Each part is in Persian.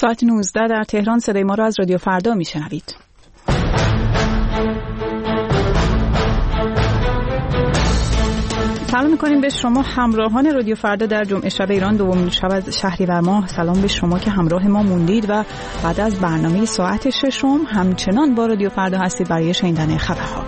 ساعت 19 در تهران صدای ما را از رادیو فردا میشنوید. سلام میکنیم به شما همراهان رادیو فردا در جمعه شب ایران، دومین شب از شهریور ماه. سلام به شما که همراه ما موندید و بعد از برنامه ساعت 6 همچنان با رادیو فردا هستید برای شنیدن خبرها.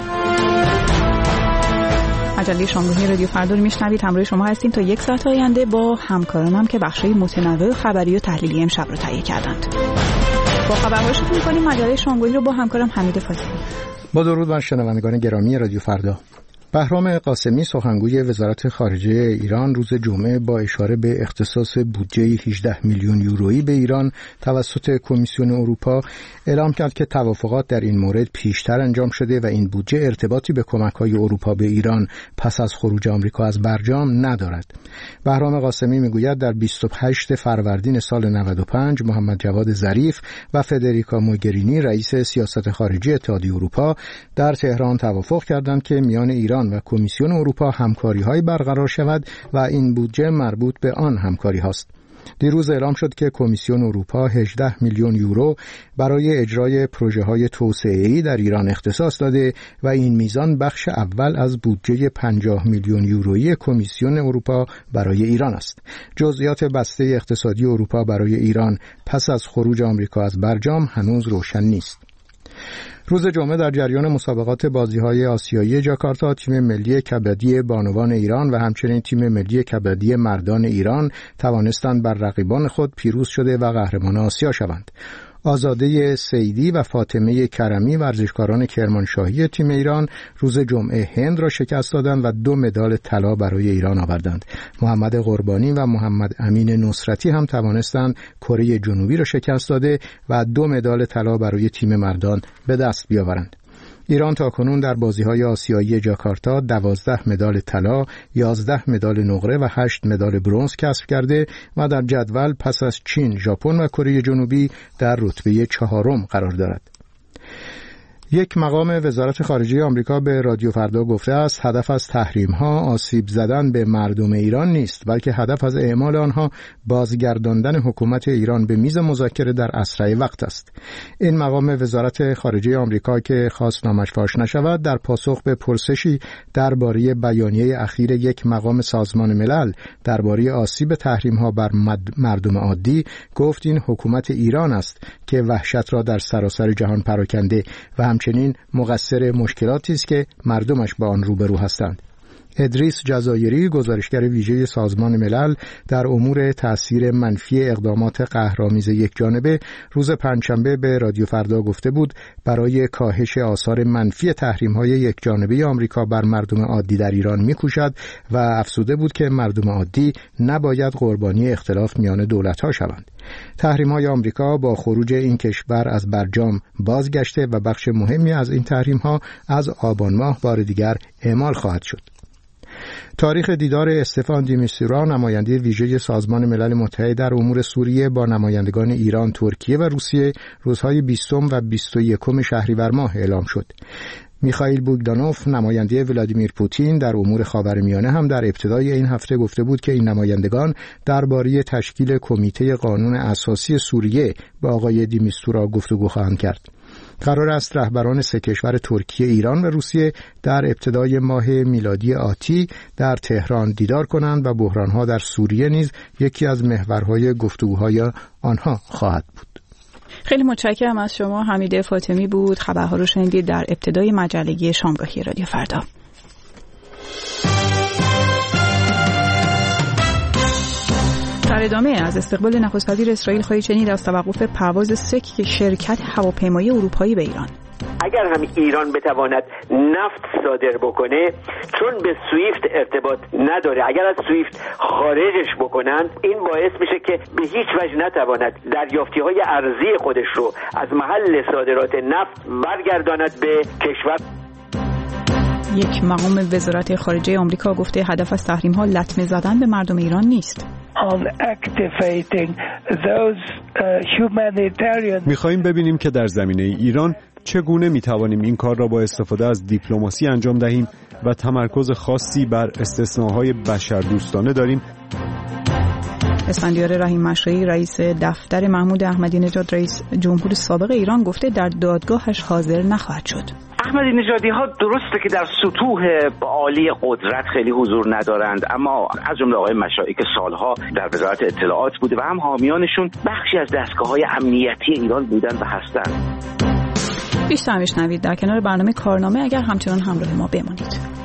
مجله شامگاهی رادیو فردا رو میشنوید. همراه شما هستیم تا یک ساعت آینده با همکارانم که بخشای متنوع خبری و تحلیلی امشب رو تهیه کردند. با خبرها شروع می‌کنیم. مجله شامگاهی رو با همکارم حمید فاطمی. با درود بر شنوندگان گرامی رادیو فردا. بهرام قاسمی سخنگوی وزارت خارجه ایران روز جمعه با اشاره به اختصاص بودجه 18 میلیون یورویی به ایران توسط کمیسیون اروپا اعلام کرد که توافقات در این مورد پیشتر انجام شده و این بودجه ارتباطی به کمک‌های اروپا به ایران پس از خروج آمریکا از برجام ندارد. بهرام قاسمی میگوید در 28 فروردین سال 95 محمد جواد ظریف و فدریکا موگرینی رئیس سیاست خارجی اتحادیه اروپا در تهران توافق کردند که میان ایران و کمیسیون اروپا همکاری‌های برقرار شود و این بودجه مربوط به آن همکاری هاست. دیروز اعلام شد که کمیسیون اروپا 18 میلیون یورو برای اجرای پروژه‌های توسعه‌ای در ایران اختصاص داده و این میزان بخش اول از بودجه 50 میلیون یورویی کمیسیون اروپا برای ایران است. جزئیات بسته اقتصادی اروپا برای ایران پس از خروج آمریکا از برجام هنوز روشن نیست. روز جمعه در جریان مسابقات بازی‌های آسیایی جاکارتا تیم ملی کبدی بانوان ایران و همچنین تیم ملی کبدی مردان ایران توانستند بر رقیبان خود پیروز شده و قهرمان آسیا شوند. آزاده سیدی و فاطمه کرمی ورزشکاران کرمانشاهی تیم ایران روز جمعه هند را شکست دادند و 2 مدال طلا برای ایران آوردند. محمد قربانی و محمد امین نصرتی هم توانستند کره جنوبی را شکست داده و 2 مدال طلا برای تیم مردان به دست بیاورند. ایران تاکنون در بازی‌های آسیایی جاکارتا 12 مدال طلا، 11 مدال نقره و 8 مدال برنز کسب کرده و در جدول پس از چین، ژاپن و کره جنوبی در رتبه 4 قرار دارد. یک مقام وزارت خارجه آمریکا به رادیو فردا گفته است هدف از تحریم‌ها آسیب زدن به مردم ایران نیست، بلکه هدف از اعمال آنها بازگرداندن حکومت ایران به میز مذاکره در اسرع وقت است. این مقام وزارت خارجه آمریکا که خواست نامش فاش نشود در پاسخ به پرسشی درباره بیانیه اخیر یک مقام سازمان ملل درباره آسیب تحریم‌ها بر مردم عادی گفت این حکومت ایران است که وحشت را در سراسر جهان پراکنده و همچنین مقصر مشکلاتی است که مردمش با آن روبرو هستند. ادریس جزایری گزارشگر ویژه سازمان ملل در امور تأثیر منفی اقدامات قهرآمیز یکجانبه روز پنجشنبه به رادیو فردا گفته بود برای کاهش آثار منفی تحریم‌های یکجانبه آمریکا بر مردم عادی در ایران می‌کوشد و افزوده بود که مردم عادی نباید قربانی اختلاف میان دولت‌ها شوند. تحریم‌های آمریکا با خروج این کشور از برجام بازگشته و بخش مهمی از این تحریم‌ها از آبان ماه بار دیگر اعمال خواهد شد. تاریخ دیدار استفان دی میستورا نماینده ویژه سازمان ملل متحد در امور سوریه با نمایندگان ایران، ترکیه و روسیه روزهای 20 و 21 شهریور ماه اعلام شد. میخائیل بوگدانوف نماینده ولادیمیر پوتین در امور خاورمیانه هم در ابتدای این هفته گفته بود که این نمایندگان درباره تشکیل کمیته قانون اساسی سوریه با آقای دی میستورا گفتگو خواهند کرد. قرار است رهبران 3 کشور ترکیه، ایران و روسیه در ابتدای ماه میلادی آتی در تهران دیدار کنند و بحرانها در سوریه نیز یکی از محورهای گفتگوهای آنها خواهد بود. خیلی متشکرم از شما. حمید فاطمی بود. خبرها رو شنیدید در ابتدای مجله شامگاهی رادیو فردا. در ادامه از استقبال نخست وزیر اسرائیل خواهید شنید از توقف پرواز 3 شرکت هواپیمایی اروپایی به ایران. اگر هم ایران بتواند نفت صادر بکنه، چون به سویفت ارتباط نداره، اگر از سویفت خارجش بکنند این باعث میشه که به هیچ وجه نتواند دریافتی‌های ارزی خودش رو از محل صادرات نفت برگرداند به کشور. یک مقام وزارت خارجه آمریکا گفته هدف از تحریم‌ها لطمه زدن به مردم ایران نیست. می‌خواهیم ببینیم که در زمینه ایران چگونه می‌توانیم این کار را با استفاده از دیپلماسی انجام دهیم و تمرکز خاصی بر استثناءهای بشردوستانه داریم. اسفندیار رحیم مشایی رئیس دفتر محمود احمدی نژاد رئیس جمهور سابق ایران گفته در دادگاهش حاضر نخواهد شد. احمدی نژادی ها درسته که در سطوح عالی قدرت خیلی حضور ندارند، اما از جمله آقای مشایی که سالها در وزارت اطلاعات بوده و هم حامیانشون بخشی از دستگاه‌های امنیتی ایران بودن و هستند. بیشتر میشنوید در کنار برنامه کارنامه اگر همچنان همراه ما بمانید.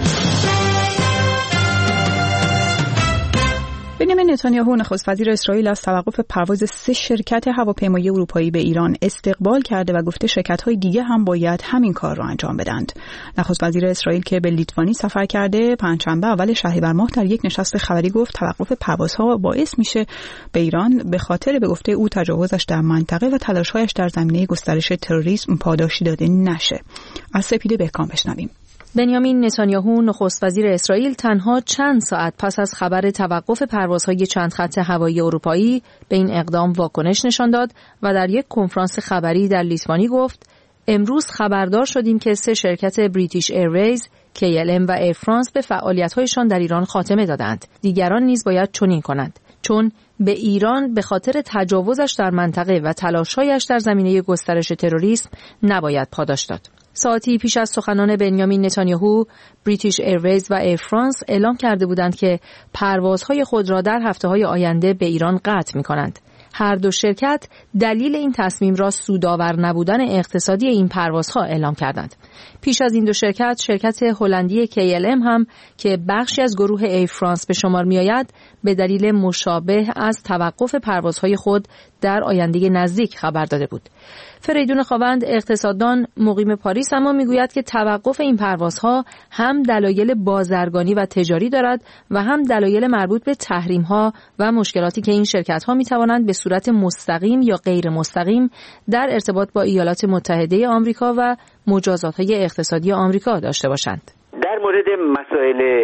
بنیامین نتانیاهو نخست وزیر اسرائیل از توقف پرواز 3 شرکت هواپیمایی اروپایی به ایران استقبال کرده و گفته شرکت‌های دیگه هم باید همین کار را انجام بدند. نخست وزیر اسرائیل که به لیتوانی سفر کرده پنجشنبه اول شهریور ماه در یک نشست خبری گفت توقف پروازها باعث میشه به ایران به خاطر به گفته او تجاوزش در منطقه و تلاش‌هایش در زمینه گسترش تروریسم پاداشی داده نشه. از سپیده بهکام بشنویم. بنیامین نتانیاهو نخست وزیر اسرائیل تنها چند ساعت پس از خبر توقف پروازهای چند خط هوایی اروپایی به این اقدام واکنش نشان داد و در یک کنفرانس خبری در لیتوانی گفت امروز خبردار شدیم که 3 شرکت بریتیش ایرویز، KLM و ایر فرانس به فعالیت‌هایشان در ایران خاتمه دادند. دیگران نیز باید چنین کنند، چون به ایران به خاطر تجاوزش در منطقه و تلاش‌هایش در زمینه گسترش تروریسم نباید پاداش داد. ساعتی پیش از سخنان بنیامین نتانیاهو، بریتیش ایرویز و ایر فرانس اعلام کرده بودند که پروازهای خود را در هفته‌های آینده به ایران قطع می‌کنند. هر دو شرکت دلیل این تصمیم را سودآور نبودن اقتصادی این پروازها اعلام کردند. پیش از این دو شرکت، شرکت هلندی KLM هم که بخشی از گروه ایر فرانس به شمار می‌آید، به دلیل مشابه از توقف پروازهای خود در آینده نزدیک خبر داده بود. فریدون خاوند اقتصاددان مقیم پاریس اما میگوید که توقف این پروازها هم دلایل بازرگانی و تجاری دارد و هم دلایل مربوط به تحریم‌ها و مشکلاتی که این شرکت‌ها می‌توانند به صورت مستقیم یا غیر مستقیم در ارتباط با ایالات متحده آمریکا و مجازات‌های اقتصادی آمریکا داشته باشند. در مورد مسائل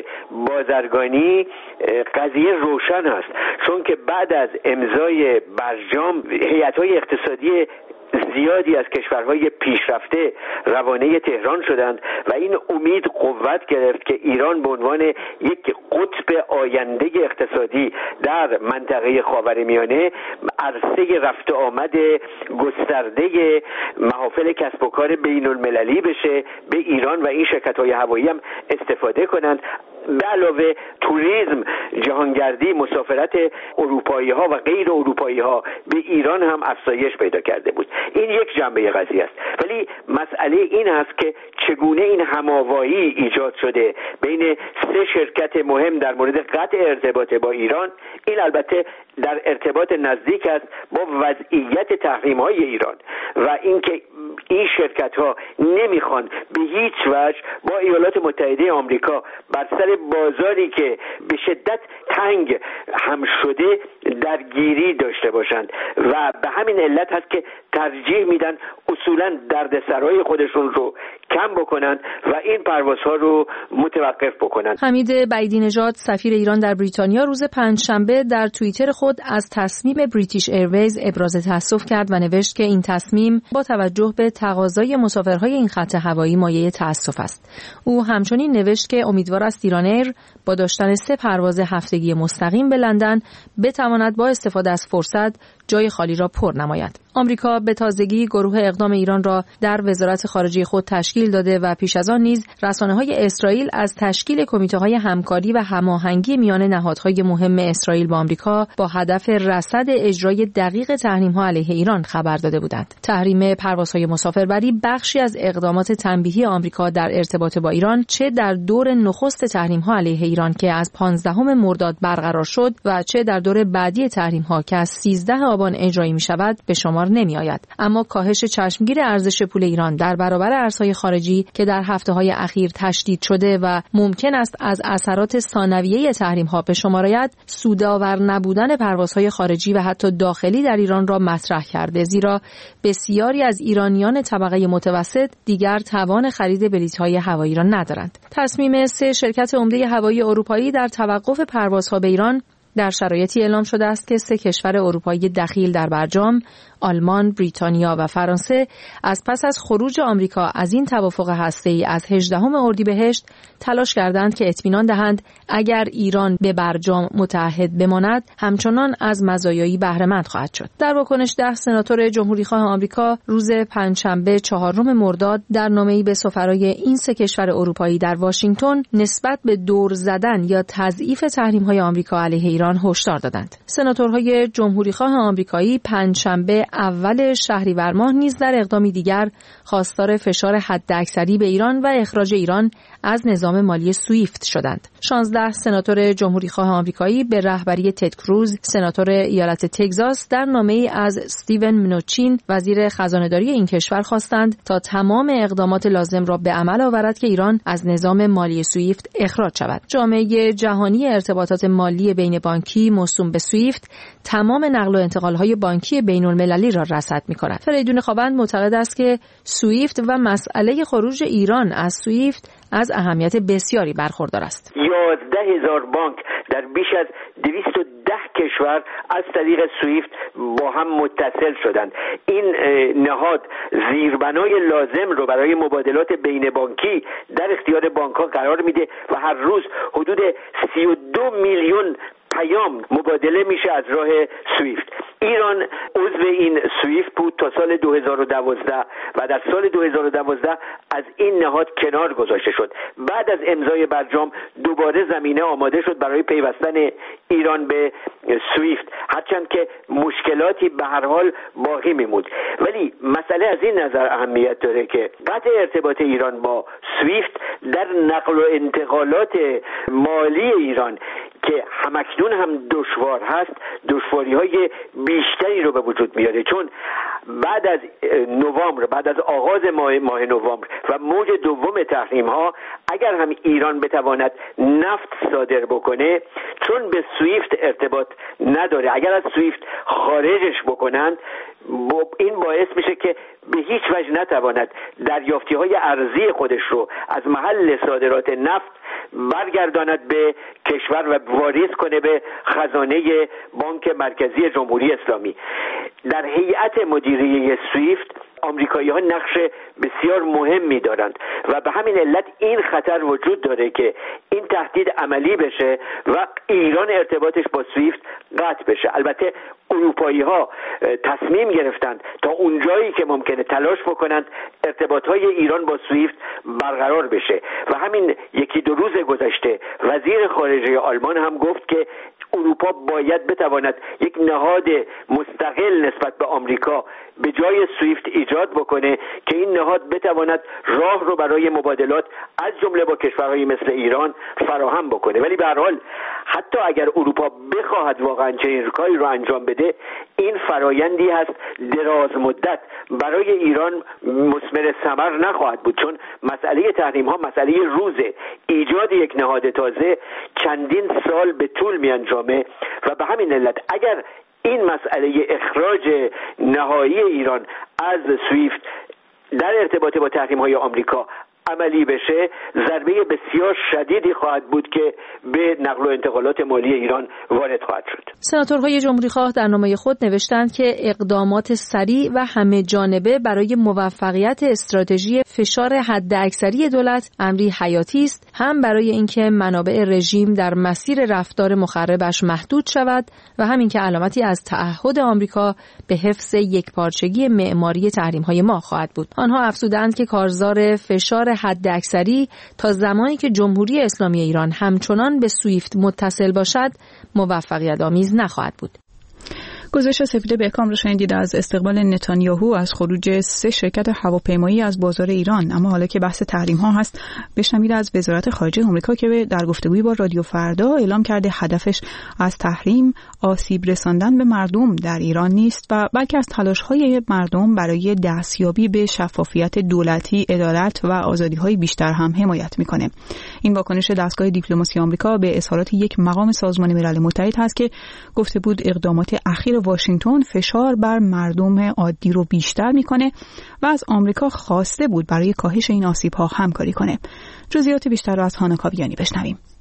بازرگانی قضیه روشن است، چون که بعد از امضای برجام هیئت‌های اقتصادی زیادی از کشورهای پیشرفته روانه تهران شدند و این امید قوت گرفت که ایران به عنوان یک قطب آینده اقتصادی در منطقه خاورمیانه عرصه رفت و آمد گسترده محافل کسب و کار بین المللی بشه، به ایران و این شرکت‌های هوایی هم استفاده کنند. به علاوه توریسم، جهانگردی، مسافرت اروپایی‌ها و غیر اروپایی‌ها به ایران هم افزایش پیدا کرده بود. این یک جنبه قضیه است، ولی مسئله این است که چگونه این هماوایی ایجاد شده بین 3 شرکت مهم در مورد قطع ارتباط با ایران. این البته در ارتباط نزدیک است با وضعیت تحریم‌های ایران و اینکه این شرکت‌ها نمیخوان به هیچ وجه با ایالات متحده آمریکا بر سر بازاری که به شدت تنگ هم شده درگیری داشته باشند و به همین علت هست که ترجیح میدن اصولاً دردسرای خودشون رو کم بکنن و این پروازها رو متوقف بکنن. حمید بعیدی نژاد سفیر ایران در بریتانیا روز پنجشنبه در توییتر خود از تصمیم بریتیش ایرویز ابراز تأسف کرد و نوشت که این تصمیم با توجه به تقاضای مسافرهای این خط هوایی مایه تأسف است. او همچنین نوشت که امیدوار است ایران ایر با داشتن 3 پرواز هفتگی مستقیم به لندن بتواند با استفاده از فرصت جای خالی را پر نماید. آمریکا به تازگی گروه اقدام ایران را در وزارت خارجه خود تشکیل داده و پیش از آن نیز رسانه‌های اسرائیل از تشکیل کمیته‌های همکاری و هماهنگی میان نهادهای مهم اسرائیل با آمریکا با هدف رصد اجرای دقیق تحریم‌ها علیه ایران خبر داده بودند. تحریم پروازهای مسافربری بخشی از اقدامات تنبیهی آمریکا در ارتباط با ایران چه در دور نخست تحریم‌ها علیه ایران که از 15 مرداد برقرار شد و چه در دور بعدی تحریم‌ها که از 13 آبان اجرایی می‌شود به شمار نمی‌آید. اما کاهش چشمگیر ارزش پول ایران در برابر ارزهای خارجی که در هفته‌های اخیر تشدید شده و ممکن است از اثرات ثانویه تحریم‌ها به شمار آید، سودآور نبودن پروازهای خارجی و حتی داخلی در ایران را مطرح کرده، زیرا بسیاری از ایرانیان طبقه متوسط دیگر توان خرید بلیط‌های هوایی را ندارند. تصمیم 3 شرکت عمده هوایی اروپایی در توقف پروازها به ایران در شرایطی اعلام شده است که 3 کشور اروپایی دخیل در برجام، آلمان، بریتانیا و فرانسه، از پس از خروج آمریکا از این توافق هسته‌ای از 18 اردیبهشت تلاش کردند که اطمینان دهند اگر ایران به برجام متعهد بماند، همچنان از مزایایی بهره مند خواهد شد. در واکنش 10 سناتور جمهوریخواه آمریکا روز پنجشنبه 4 مرداد در نامه‌ای به سفرای این 3 کشور اروپایی در واشنگتن نسبت به دور زدن یا تضعیف تحریم‌های آمریکا علیه ایران هشدار دادند. سناتورهای جمهوریخواه آمریکایی پنجشنبه اول شهریور ماه نیز در اقدامی دیگر خواستار فشار حداکثری به ایران و اخراج ایران از نظام مالی سویفت شدند. 16 سناتور جمهوریخواه آمریکایی به رهبری تد کروز، سناتور ایالت تگزاس، در نامه‌ای از استیون منوچین، وزیر خزانه‌داری این کشور، خواستند تا تمام اقدامات لازم را به عمل آورد که ایران از نظام مالی سویفت اخراج شود. جامعه جهانی ارتباطات مالی بین بانکی موسوم به سویفت تمام نقل و انتقال‌های بانکی بین‌المللی را رصد می‌کند. فریدون خوابند معتقد است که سویفت و مسئله خروج ایران از سویفت از اهمیت بسیاری برخوردار است. 11,000 بانک در بیش از 210 کشور از طریق سویفت با هم متصل شدند. این نهاد زیربنای لازم رو برای مبادلات بین بانکی در اختیار بانک‌ها قرار میده و هر روز حدود 32 میلیون پیام مبادله میشه از راه سویفت. ایران عضو این سویفت بود تا سال 2012 و در سال 2012 از این نهاد کنار گذاشته شد. بعد از امضای برجام دوباره زمینه آماده شد برای پیوستن ایران به سویفت، هرچند که مشکلاتی به هر حال باقی میموند. ولی مسئله از این نظر اهمیت داره که قطع ارتباط ایران با سویفت در نقل و انتقالات مالی ایران که همکنون هم دشوار هست، دشواری‌های بیشتری رو به وجود میاره، چون بعد از نوامبر، بعد از آغاز ماه نوامبر و موج دوم تحریم‌ها، اگر هم ایران بتواند نفت صادر بکنه، چون به سویفت ارتباط نداره، اگر از سویفت خارجش بکنند، این باعث میشه که به هیچ وجه نتواند دریافتی‌های ارزی خودش رو از محل صادرات نفت برگرداند به کشور و واریز کنه به خزانه بانک مرکزی جمهوری اسلامی. در هیئت مدیره سویفت آمریکایی‌ها نقش بسیار مهمی دارند و به همین علت این خطر وجود داره که این تهدید عملی بشه و ایران ارتباطش با سویفت قطع بشه. البته اروپایی‌ها تصمیم گرفتند تا اونجایی که ممکنه تلاش بکنند ارتباط‌های ایران با سویفت برقرار بشه و همین 1-2 روز گذشته وزیر خارجه آلمان هم گفت که اروپا باید بتواند یک نهاد مستقل نسبت به آمریکا به جای سویفت ایجاد بکنه که این نهاد بتواند راه رو برای مبادلات از جمله با کشورهایی مثل ایران فراهم بکنه. ولی به هر حال حتی اگر اروپا بخواهد واقعا چنین کاری رو انجام بده، این فرایندی هست دراز مدت برای ایران مثمر ثمر نخواهد بود، چون مسئله تحریم ها مسئله روزه. ایجاد یک نهاد تازه چندین سال به طول می انجامه و به همین علت اگر این مسئله اخراج نهایی ایران از سویفت در ارتباط با تحریم‌های آمریکا عملی بشه، ضربه بسیار شدیدی خواهد بود که به نقل و انتقالات مالی ایران وارد خواهد شد. سناتورهای جمهوریخواه در نامه خود نوشتند که اقدامات سریع و همه جانبه برای موفقیت استراتژی فشار حداکثری دولت امری حیاتی است، هم برای اینکه منابع رژیم در مسیر رفتار مخربش محدود شود و همین که علامتی از تعهد آمریکا به حفظ یکپارچگی معماری تحریم‌های ما خواهد بود. آنها افزودند که کارزار فشار حداکثری تا زمانی که جمهوری اسلامی ایران همچنان به سویفت متصل باشد موفقیت آمیز نخواهد بود. گزارش سپیده بهکام رو شنیدید از استقبال نتانیاهو از خروج 3 شرکت هواپیمایی از بازار ایران. اما حالا که بحث تحریم ها هست، بشنوید از وزارت خارجه آمریکا که در گفتگویی با رادیو فردا اعلام کرده هدفش از تحریم آسیب رساندن به مردم در ایران نیست و بلکه از تلاش‌های مردم برای دستیابی به شفافیت دولتی، عدالت و آزادی‌های بیشتر هم حمایت می‌کنه. این واکنش دستگاه دیپلماسی آمریکا به اظهارات یک مقام سازمان ملل متحد هست که گفته بود اقدامات اخیر واشنگتن فشار بر مردم عادی رو بیشتر میکنه و از آمریکا خواسته بود برای کاهش این آسیب‌ها همکاری کنه. جزئیات بیشتر رو از هانا کاویانی بشنویم.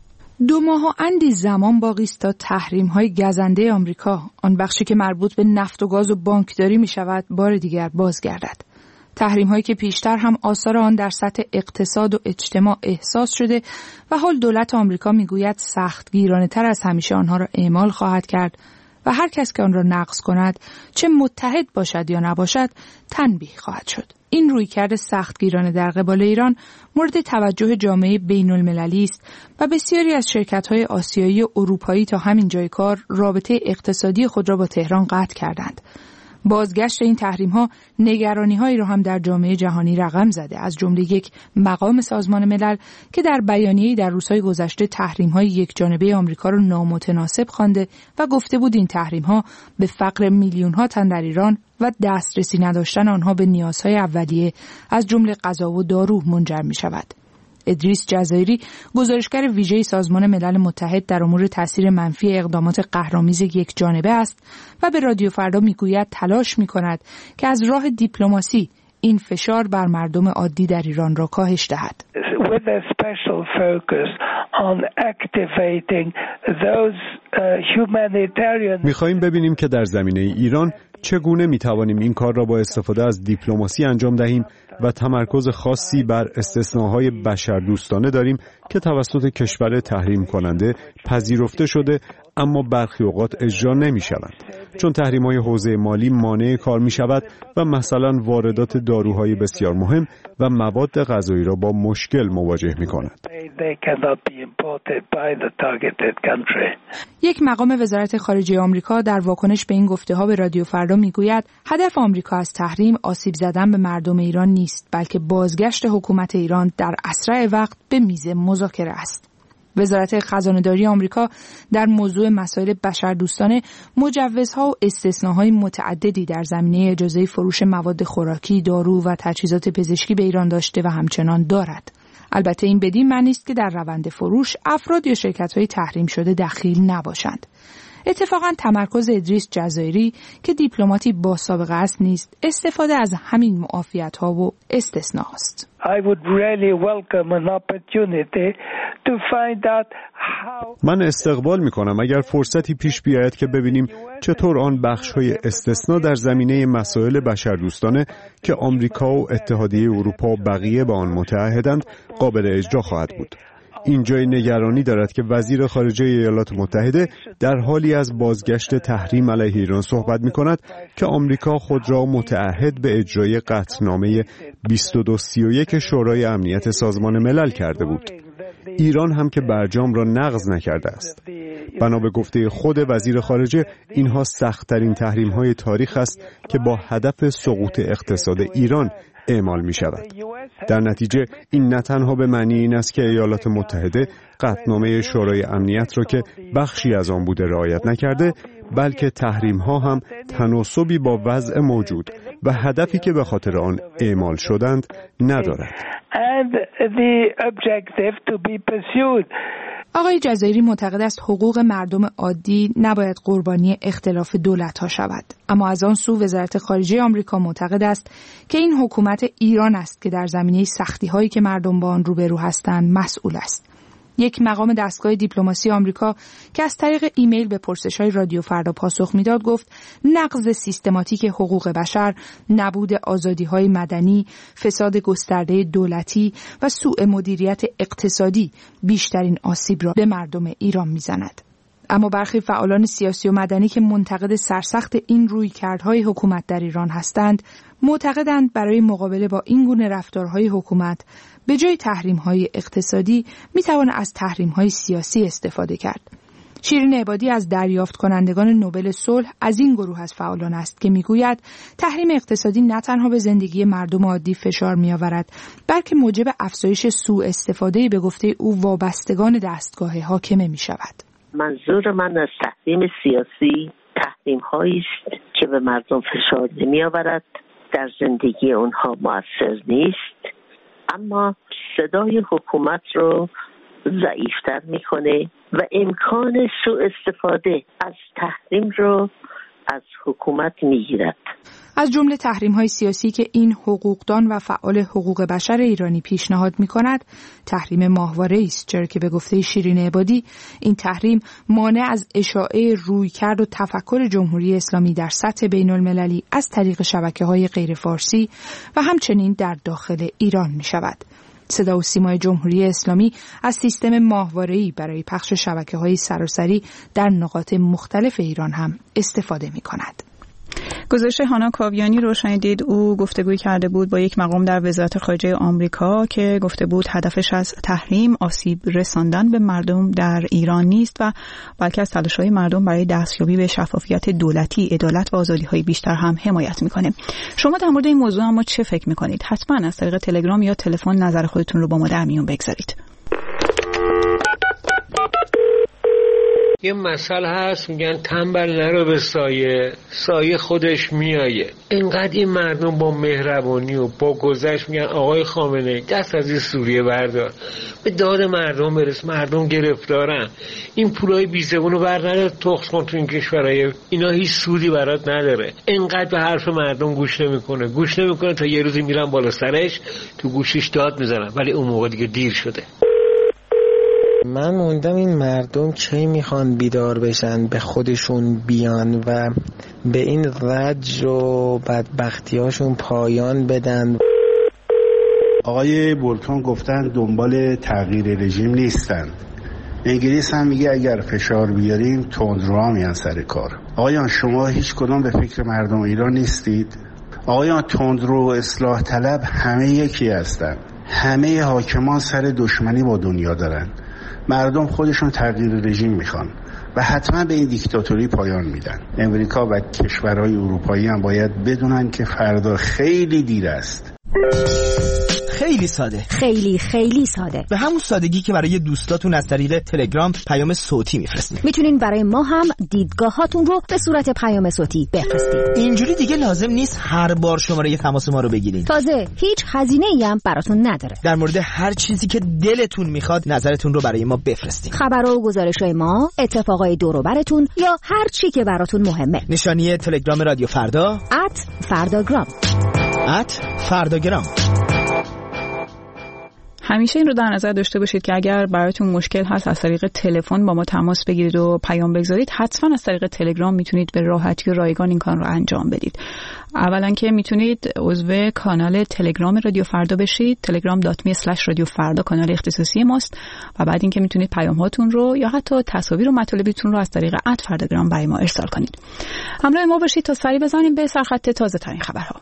2 ماه و اندی زمان باقی است تا تحریم‌های گزنده آمریکا، آن بخشی که مربوط به نفت و گاز و بانکداری می‌شود، بار دیگر بازگردد. تحریم‌هایی که پیشتر هم آثار آن در سطح اقتصاد و اجتماع احساس شده و حال دولت آمریکا می‌گوید سختگیرانه‌تر از همیشه آنها را اعمال خواهد کرد و هر کس که آن را نقض کند، چه متحد باشد یا نباشد، تنبیه خواهد شد. این رویکرد سختگیرانه در قبال ایران مورد توجه جامعه بین‌المللی است و بسیاری از شرکت‌های آسیایی و اروپایی تا همین جای کار رابطه اقتصادی خود را با تهران قطع کردند. بازگشت این تحریم‌ها نگرانی‌هایی را هم در جامعه جهانی رقم زده، از جمله یک مقام سازمان ملل که در بیانیه‌ای در روزهای گذشته تحریم‌های یکجانبه آمریکا را نامتناسب خوانده و گفته بود این تحریم‌ها به فقر میلیون‌ها تن در ایران و دسترسی نداشتن آنها به نیازهای اولیه از جمله غذا و دارو منجر می‌شود. ادریس جزایری، گزارشگر ویژه سازمان ملل متحد در امور تاثیر منفی اقدامات قهرآمیز یکجانبه است و به رادیو فردا میگوید تلاش می‌کند که از راه دیپلماسی این فشار بر مردم عادی در ایران را کاهش دهد. With a special focus on activating those humanitarian. می‌خواهیم ببینیم که در زمینه ایران چگونه می‌توانیم این کار را با استفاده از دیپلماسی انجام دهیم و تمرکز خاصی بر استثناءهای بشردوستانه داریم که توسط کشور تحریم کننده پذیرفته شده اما برخی اوقات اجرا نمی‌شوند، چون تحریم‌های حوزه مالی مانع کار می‌شود و مثلا واردات داروهای بسیار مهم و مواد غذایی را با مشکل مواجه می‌کند. یک مقام وزارت خارجه آمریکا در واکنش به این گفته‌ها به رادیو فردا میگوید هدف آمریکا از تحریم آسیب زدن به مردم ایران نیست، بلکه بازگشت حکومت ایران در اسرع وقت به میز مذاکره است. وزارت خزانه‌داری آمریکا در موضوع مسائل بشردوستانه مجوزها و استثناءهای متعددی در زمینه اجازه فروش مواد خوراکی، دارو و تجهیزات پزشکی به ایران داشته و همچنان دارد. البته این بدین معنی است که در روند فروش افراد یا شرکت‌های تحریم شده دخیل نباشند. اتفاقاً تمرکز ادریس جزایری که دیپلماتی با سابقه است نیست، استفاده از همین معافیت‌ها و استثناءات. من استقبال می‌کنم اگر فرصتی پیش بیاید که ببینیم چطور آن بخش‌های استثناء در زمینه مسائل بشردوستانه که آمریکا و اتحادیه اروپا و بقیه با آن متعهدند قابل اجرا خواهد بود. این جای نگرانی دارد که وزیر خارجه ایالات متحده در حالی از بازگشت تحریم علیه ایران صحبت می‌کند که آمریکا خود را متعهد به اجرای قطعنامه 2231 شورای امنیت سازمان ملل کرده بود. ایران هم که برجام را نقض نکرده است. بنا به گفته خود وزیر خارجه اینها سخت‌ترین تحریم‌های تاریخ است که با هدف سقوط اقتصاد ایران اعمال می شود. در نتیجه این نه تنها به معنی این است که ایالات متحده قطعنامه شورای امنیت را که بخشی از آن بوده رعایت نکرده، بلکه تحریم ها هم تناسبی با وضع موجود و هدفی که به خاطر آن اعمال شدند ندارد. آقای جزایری معتقد است حقوق مردم عادی نباید قربانی اختلاف دولت‌ها شود، اما از آن سو وزارت خارجه آمریکا معتقد است که این حکومت ایران است که در زمینه سختی‌هایی که مردم با آن روبرو هستند مسئول است. یک مقام دستگاه دیپلماسی آمریکا که از طریق ایمیل به پرسش‌های رادیو فردا پاسخ میداد گفت نقض سیستماتیک حقوق بشر، نبود آزادی‌های مدنی، فساد گسترده دولتی و سوء مدیریت اقتصادی بیشترین آسیب را به مردم ایران میزند. اما برخی فعالان سیاسی و مدنی که منتقد سرسخت این رویکردهای حکومت در ایران هستند، معتقدند برای مقابله با این گونه رفتارهای حکومت به جای تحریم‌های اقتصادی می‌توان از تحریم‌های سیاسی استفاده کرد. شیرین عبادی از دریافت کنندگان نوبل صلح از این گروه از فعالان است که می‌گوید تحریم اقتصادی نه تنها به زندگی مردم عادی فشار می‌آورد، بلکه موجب افزایش سوء استفاده به گفته او وابستگان دستگاه حاکمه می‌شود. منظور من از تحریم سیاسی تحریم‌هایی است که به مردم فشار نمی‌آورد، در زندگی اونها مؤثر نیست، اما صدای حکومت رو ضعیفتر میکنه و امکان سوء استفاده از تحریم رو از حکومت میگیرد. از جمله تحریم‌های سیاسی که این حقوقدان و فعال حقوق بشر ایرانی پیشنهاد می‌کند، تحریم ماهواره‌ای است، چرا که به گفته شیرین عبادی این تحریم مانع از اشاعه رویکرد و تفکر جمهوری اسلامی در سطح بین‌المللی از طریق شبکه‌های غیر فارسی و همچنین در داخل ایران می‌شود. صدا و سیمای جمهوری اسلامی از سیستم ماهواره‌ای برای پخش شبکه‌های سراسری در نقاط مختلف ایران هم استفاده می‌کند. گزارش هانا کاویانی رو شنیدید. او گفتگوی کرده بود با یک مقام در وزارت خارجه آمریکا که گفته بود هدفش از تحریم آسیب رساندن به مردم در ایران نیست و بلکه از تلاش‌های مردم برای دستیابی به شفافیت دولتی، عدالت و آزادی‌های بیشتر هم حمایت می‌کنه. شما در مورد این موضوع اما چه فکر می‌کنید؟ حتما از طریق تلگرام یا تلفن نظر خودتون رو با ما در میون بگذارید. یه مسئله هست میگن تنبل نرو به سایه خودش میایه. اینقدر این مردم با مهربانی و با گذشت میگن آقای خامنه‌ای دست از این سوریه بردار، به داد مردم برس، مردم گرفتارن، این پولای بیزبونو بردار تخص کن تو این کشورهای، اینا هیچ سودی برات نداره. اینقدر به حرف مردم گوش نمیکنه تا یه روزی میرن بالا سرش تو گوشش داد میزنن، ولی اون موقع دیگه دیر شده. من موندم این مردم کی میخوان بیدار بشن، به خودشون بیان و به این رنج و بدبختیاشون پایان بدن. آقای بولتون گفتن دنبال تغییر رژیم نیستن. انگلیس هم میگه اگر فشار بیاریم تندروها میان سر کار. آقایان شما هیچ کدوم به فکر مردم ایران نیستید؟ آقایان تندرو و اصلاح طلب همه یکی هستن. همه حاکمان سر دشمنی با دنیا دارن. مردم خودشون تغییر رژیم میخوان و حتما به این دیکتاتوری پایان میدن. امریکا و کشورهای اروپایی هم باید بدونن که فردا خیلی دیر است. خیلی ساده، خیلی ساده، به همون سادگی که برای دوستاتون از طریق تلگرام پیام صوتی میفرستین. میتونین برای ما هم دیدگاهاتون رو به صورت پیام صوتی بفرستید. اینجوری دیگه لازم نیست هر بار شماره تماس ما رو بگیرین. تازه هیچ هزینه‌ای هم براتون نداره. در مورد هر چیزی که دلتون میخواد نظرتون رو برای ما بفرستین. خبرها و گزارش‌های ما، اتفاقای دور و براتون یا هر چی که براتون مهمه. نشانی تلگرام رادیو فردا @فرداگرام. @فرداگرام. همیشه این رو در نظر داشته باشید که اگر براتون مشکل هست از طریق تلفن با ما تماس بگیرید و پیام بگذارید، حتما از طریق تلگرام میتونید به راحتی و رایگان این کار رو انجام بدید. اولا که میتونید عضو کانال تلگرام رادیو فردا بشید، telegram.me/radiofarda کانال اختصاصی ماست، و بعد اینکه میتونید پیام هاتون رو یا حتی تصاویر و مطالبتون رو از طریق @فرداگرام برای ما ارسال کنید. همراه ما باشید تا سری بزنیم به سرخط تازه ترین خبرها.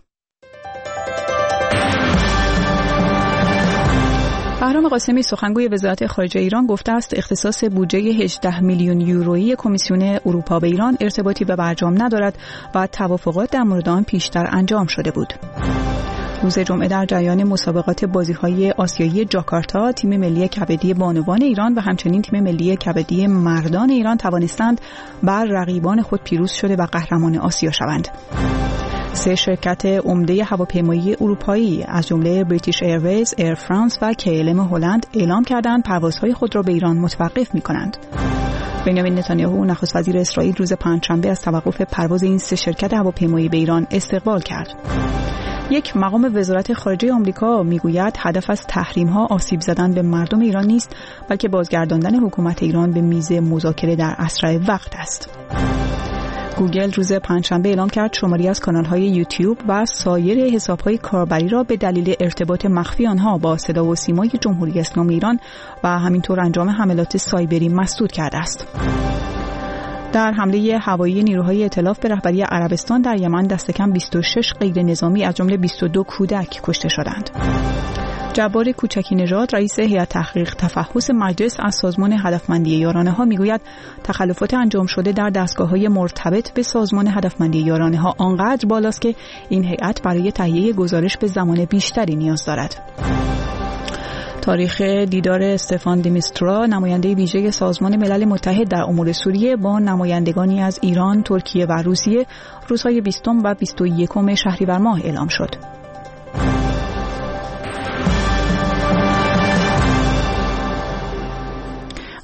بهرام قاسمی سخنگوی وزارت خارجه ایران گفته است اختصاص بودجه 18 میلیون یورویی کمیسیون اروپا به ایران ارتباطی به برجام ندارد و توافقات در مورد آن پیشتر انجام شده بود. روز جمعه در جریان مسابقات بازی‌های آسیایی جاکارتا، تیم ملی کبدی بانوان ایران و همچنین تیم ملی کبدی مردان ایران توانستند بر رقیبان خود پیروز شده و قهرمان آسیا شوند. 3 شرکت عمده هواپیمایی اروپایی از جمله بریتیش ایرویز، ایر فرانس و KLM هلند اعلام کردند پروازهای خود را به ایران متوقف می‌کنند. بنیامین نتانیاهو نخست وزیر اسرائیل روز پنجشنبه از توقف پرواز این 3 شرکت هواپیمایی به ایران استقبال کرد. یک مقام وزارت خارجه آمریکا میگوید هدف از تحریم‌ها آسیب زدن به مردم ایران نیست، بلکه بازگرداندن حکومت ایران به میز مذاکره در اسرع وقت است. گوگل روز پنجشنبه اعلام کرد شماری از کانال‌های یوتیوب و سایر حساب‌های کاربری را به دلیل ارتباط مخفی آنها با صدا و سیمای جمهوری اسلامی ایران و همینطور انجام حملات سایبری مسدود کرده است. در حمله هوایی نیروهای ائتلاف به رهبری عربستان در یمن دست کم 26 غیر نظامی از جمله 22 کودک کشته شدند. جبار کوچکی نژاد رئیس هیئت تحقیق تفحص مجلس از سازمان هدفمندی یارانه‌ها میگوید تخلفات انجام شده در دستگاه‌های مرتبط به سازمان هدفمندی یارانه‌ها آنقدر بالاست که این هیئت برای تهیه گزارش به زمان بیشتری نیاز دارد. تاریخ دیدار استفان دیمیسترا نماینده ویژه سازمان ملل متحد در امور سوریه با نمایندگانی از ایران، ترکیه و روسیه روزهای 20 و 21 شهریور ماه اعلام شد.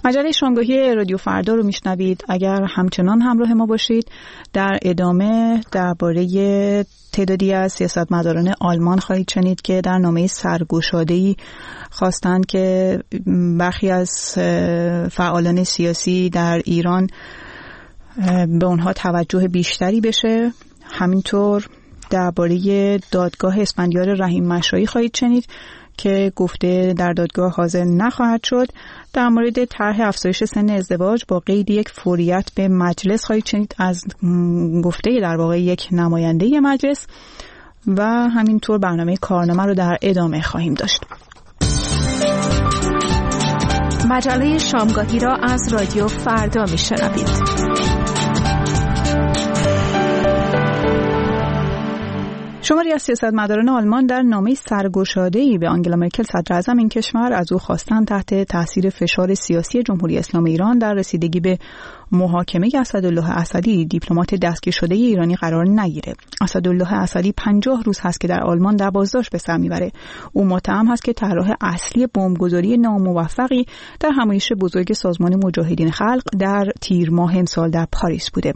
مجله شامگاهی رادیو فردا رو میشنوید. اگر همچنان همراه ما باشید در ادامه درباره تعدادی از سیاستمداران آلمان خواهید شنید که در نامه سرگشاده‌ای خواستند که برخی از فعالان سیاسی در ایران به اونها توجه بیشتری بشه. همینطور درباره دادگاه اسفندیار رحیم مشایی خواهید شنید که گفته در دادگاه حاضر نخواهد شد. در مورد طرح افزایش سن ازدواج با قید یک فوریت به مجلس خواهید شنید از گفته در واقع یک نماینده مجلس و همینطور برنامه کارنامه رو در ادامه خواهیم داشت. مجله شامگاهی را از رادیو فردا میشنوید. شماری از سیاستمداران آلمان در نامه سرگشاده‌ای به آنگلا مرکل صدراعظم این کشور از او خواستند تحت تاثیر فشار سیاسی جمهوری اسلامی ایران در رسیدگی به محاکمه اسدالله اسدی دیپلمات دستگیر شده ایرانی قرار نگیره. اسدالله اسدی 50 روز هست که در آلمان در بازداشت به سر میبره. او متهم هست که طراح اصلی بمبگذاری ناموفقی در همایش بزرگ سازمان مجاهدین خلق در تیر ماه امسال در پاریس بوده.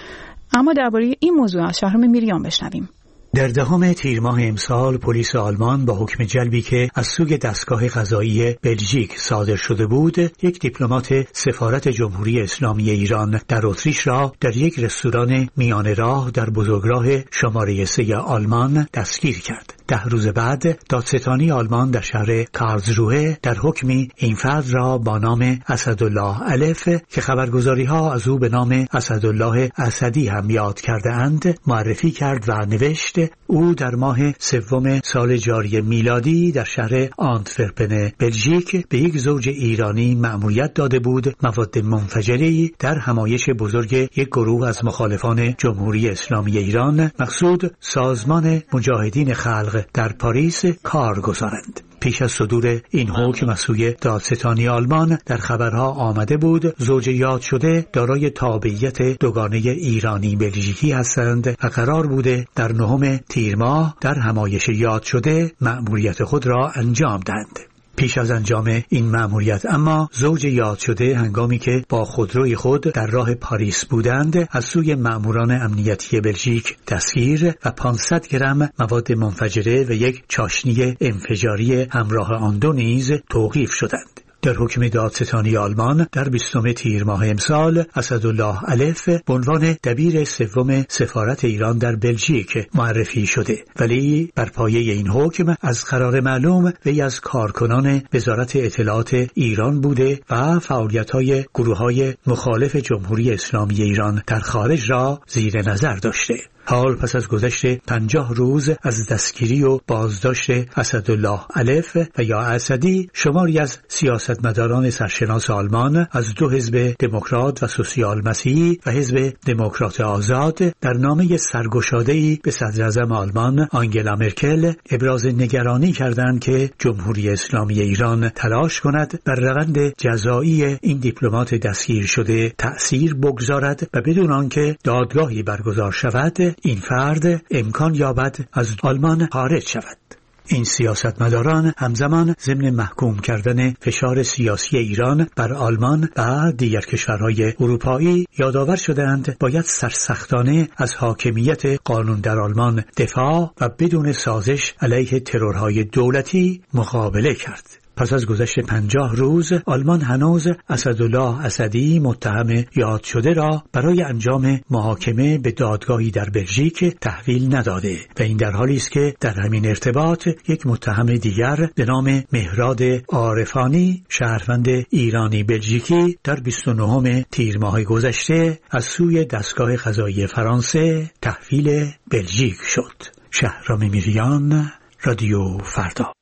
اما درباره این موضوع از شهرام میریان بشنویم. در دهم تیر ماه امسال پلیس آلمان با حکم جلبی که از سوی دستگاه قضایی بلژیک صادر شده بود، یک دیپلمات سفارت جمهوری اسلامی ایران در اتریش را در یک رستوران میان راه در بزرگراه شماره 3 آلمان دستگیر کرد. 10 روز بعد دادستانی آلمان در شهر کارلسروه در حکمی این فرد را با نام اسدالله الف که خبرگزاری‌ها از او به نام اسدالله اسدی هم یاد کرده اند معرفی کرد و نوشت او در ماه سوم سال جاری میلادی در شهر آنتورپن بلژیک به یک زوج ایرانی مأموریت داده بود مواد منفجره‌ای در همایش بزرگ یک گروه از مخالفان جمهوری اسلامی ایران مقصود سازمان مجاهدین خلق در پاریس کار گذارند. پیش از صدور این حکم از سوی دادستانی آلمان در خبرها آمده بود زوج یاد شده دارای تابعیت دوگانه ایرانی بلژیکی هستند و قرار بوده در 9 تیر ماه در همایش یاد شده مأموریت خود را انجام دهند. پیش از انجام این مأموریت اما زوج یاد شده هنگامی که با خودروی خود در راه پاریس بودند از سوی مأموران امنیتی بلژیک دستگیر و 500 گرم مواد منفجره و یک چاشنی انفجاری همراه آن دو نیز توقیف شدند. در حکم دادستانی آلمان در 20 تیر ماه امسال اسدالله الف به عنوان دبیر سوم سفارت ایران در بلژیک معرفی شده، ولی بر پایه این حکم از قرار معلوم وی از کارکنان وزارت اطلاعات ایران بوده و فعالیت‌های گروه‌های مخالف جمهوری اسلامی ایران در خارج را زیر نظر داشته. حال پس از گذشت 50 روز از دستگیری و بازداشت اسدالله الف و یا اسدی، شماری از سیاستمداران سرشناس آلمان از دو حزب دموکرات و سوسیال مسیحی و حزب دموکرات آزاد در نامه سرگشاده‌ای به صدراعظم آلمان آنگلا مرکل ابراز نگرانی کردند که جمهوری اسلامی ایران تلاش کند بر روند جزایی این دیپلمات دستگیر شده تأثیر بگذارد و بدون آنکه دادگاهی برگزار شود این فرد امکان یابد از آلمان خارج شود. این سیاستمداران همزمان ضمن محکوم کردن فشار سیاسی ایران بر آلمان و دیگر کشورهای اروپایی یادآور شدند باید سرسختانه از حاکمیت قانون در آلمان دفاع و بدون سازش علیه ترورهای دولتی مقابله کرد. پس از گذشت 50 روز آلمان هنوز اسدالله اسدی متهم یاد شده را برای انجام محاکمه به دادگاهی در بلژیک تحویل نداده و این در حالی است که در همین ارتباط یک متهم دیگر به نام مهراد عارفانی شهروند ایرانی بلژیکی در 29 تیر ماه گذشته از سوی دستگاه قضایی فرانسه تحویل بلژیک شد. شهرام میریان، رادیو فردا.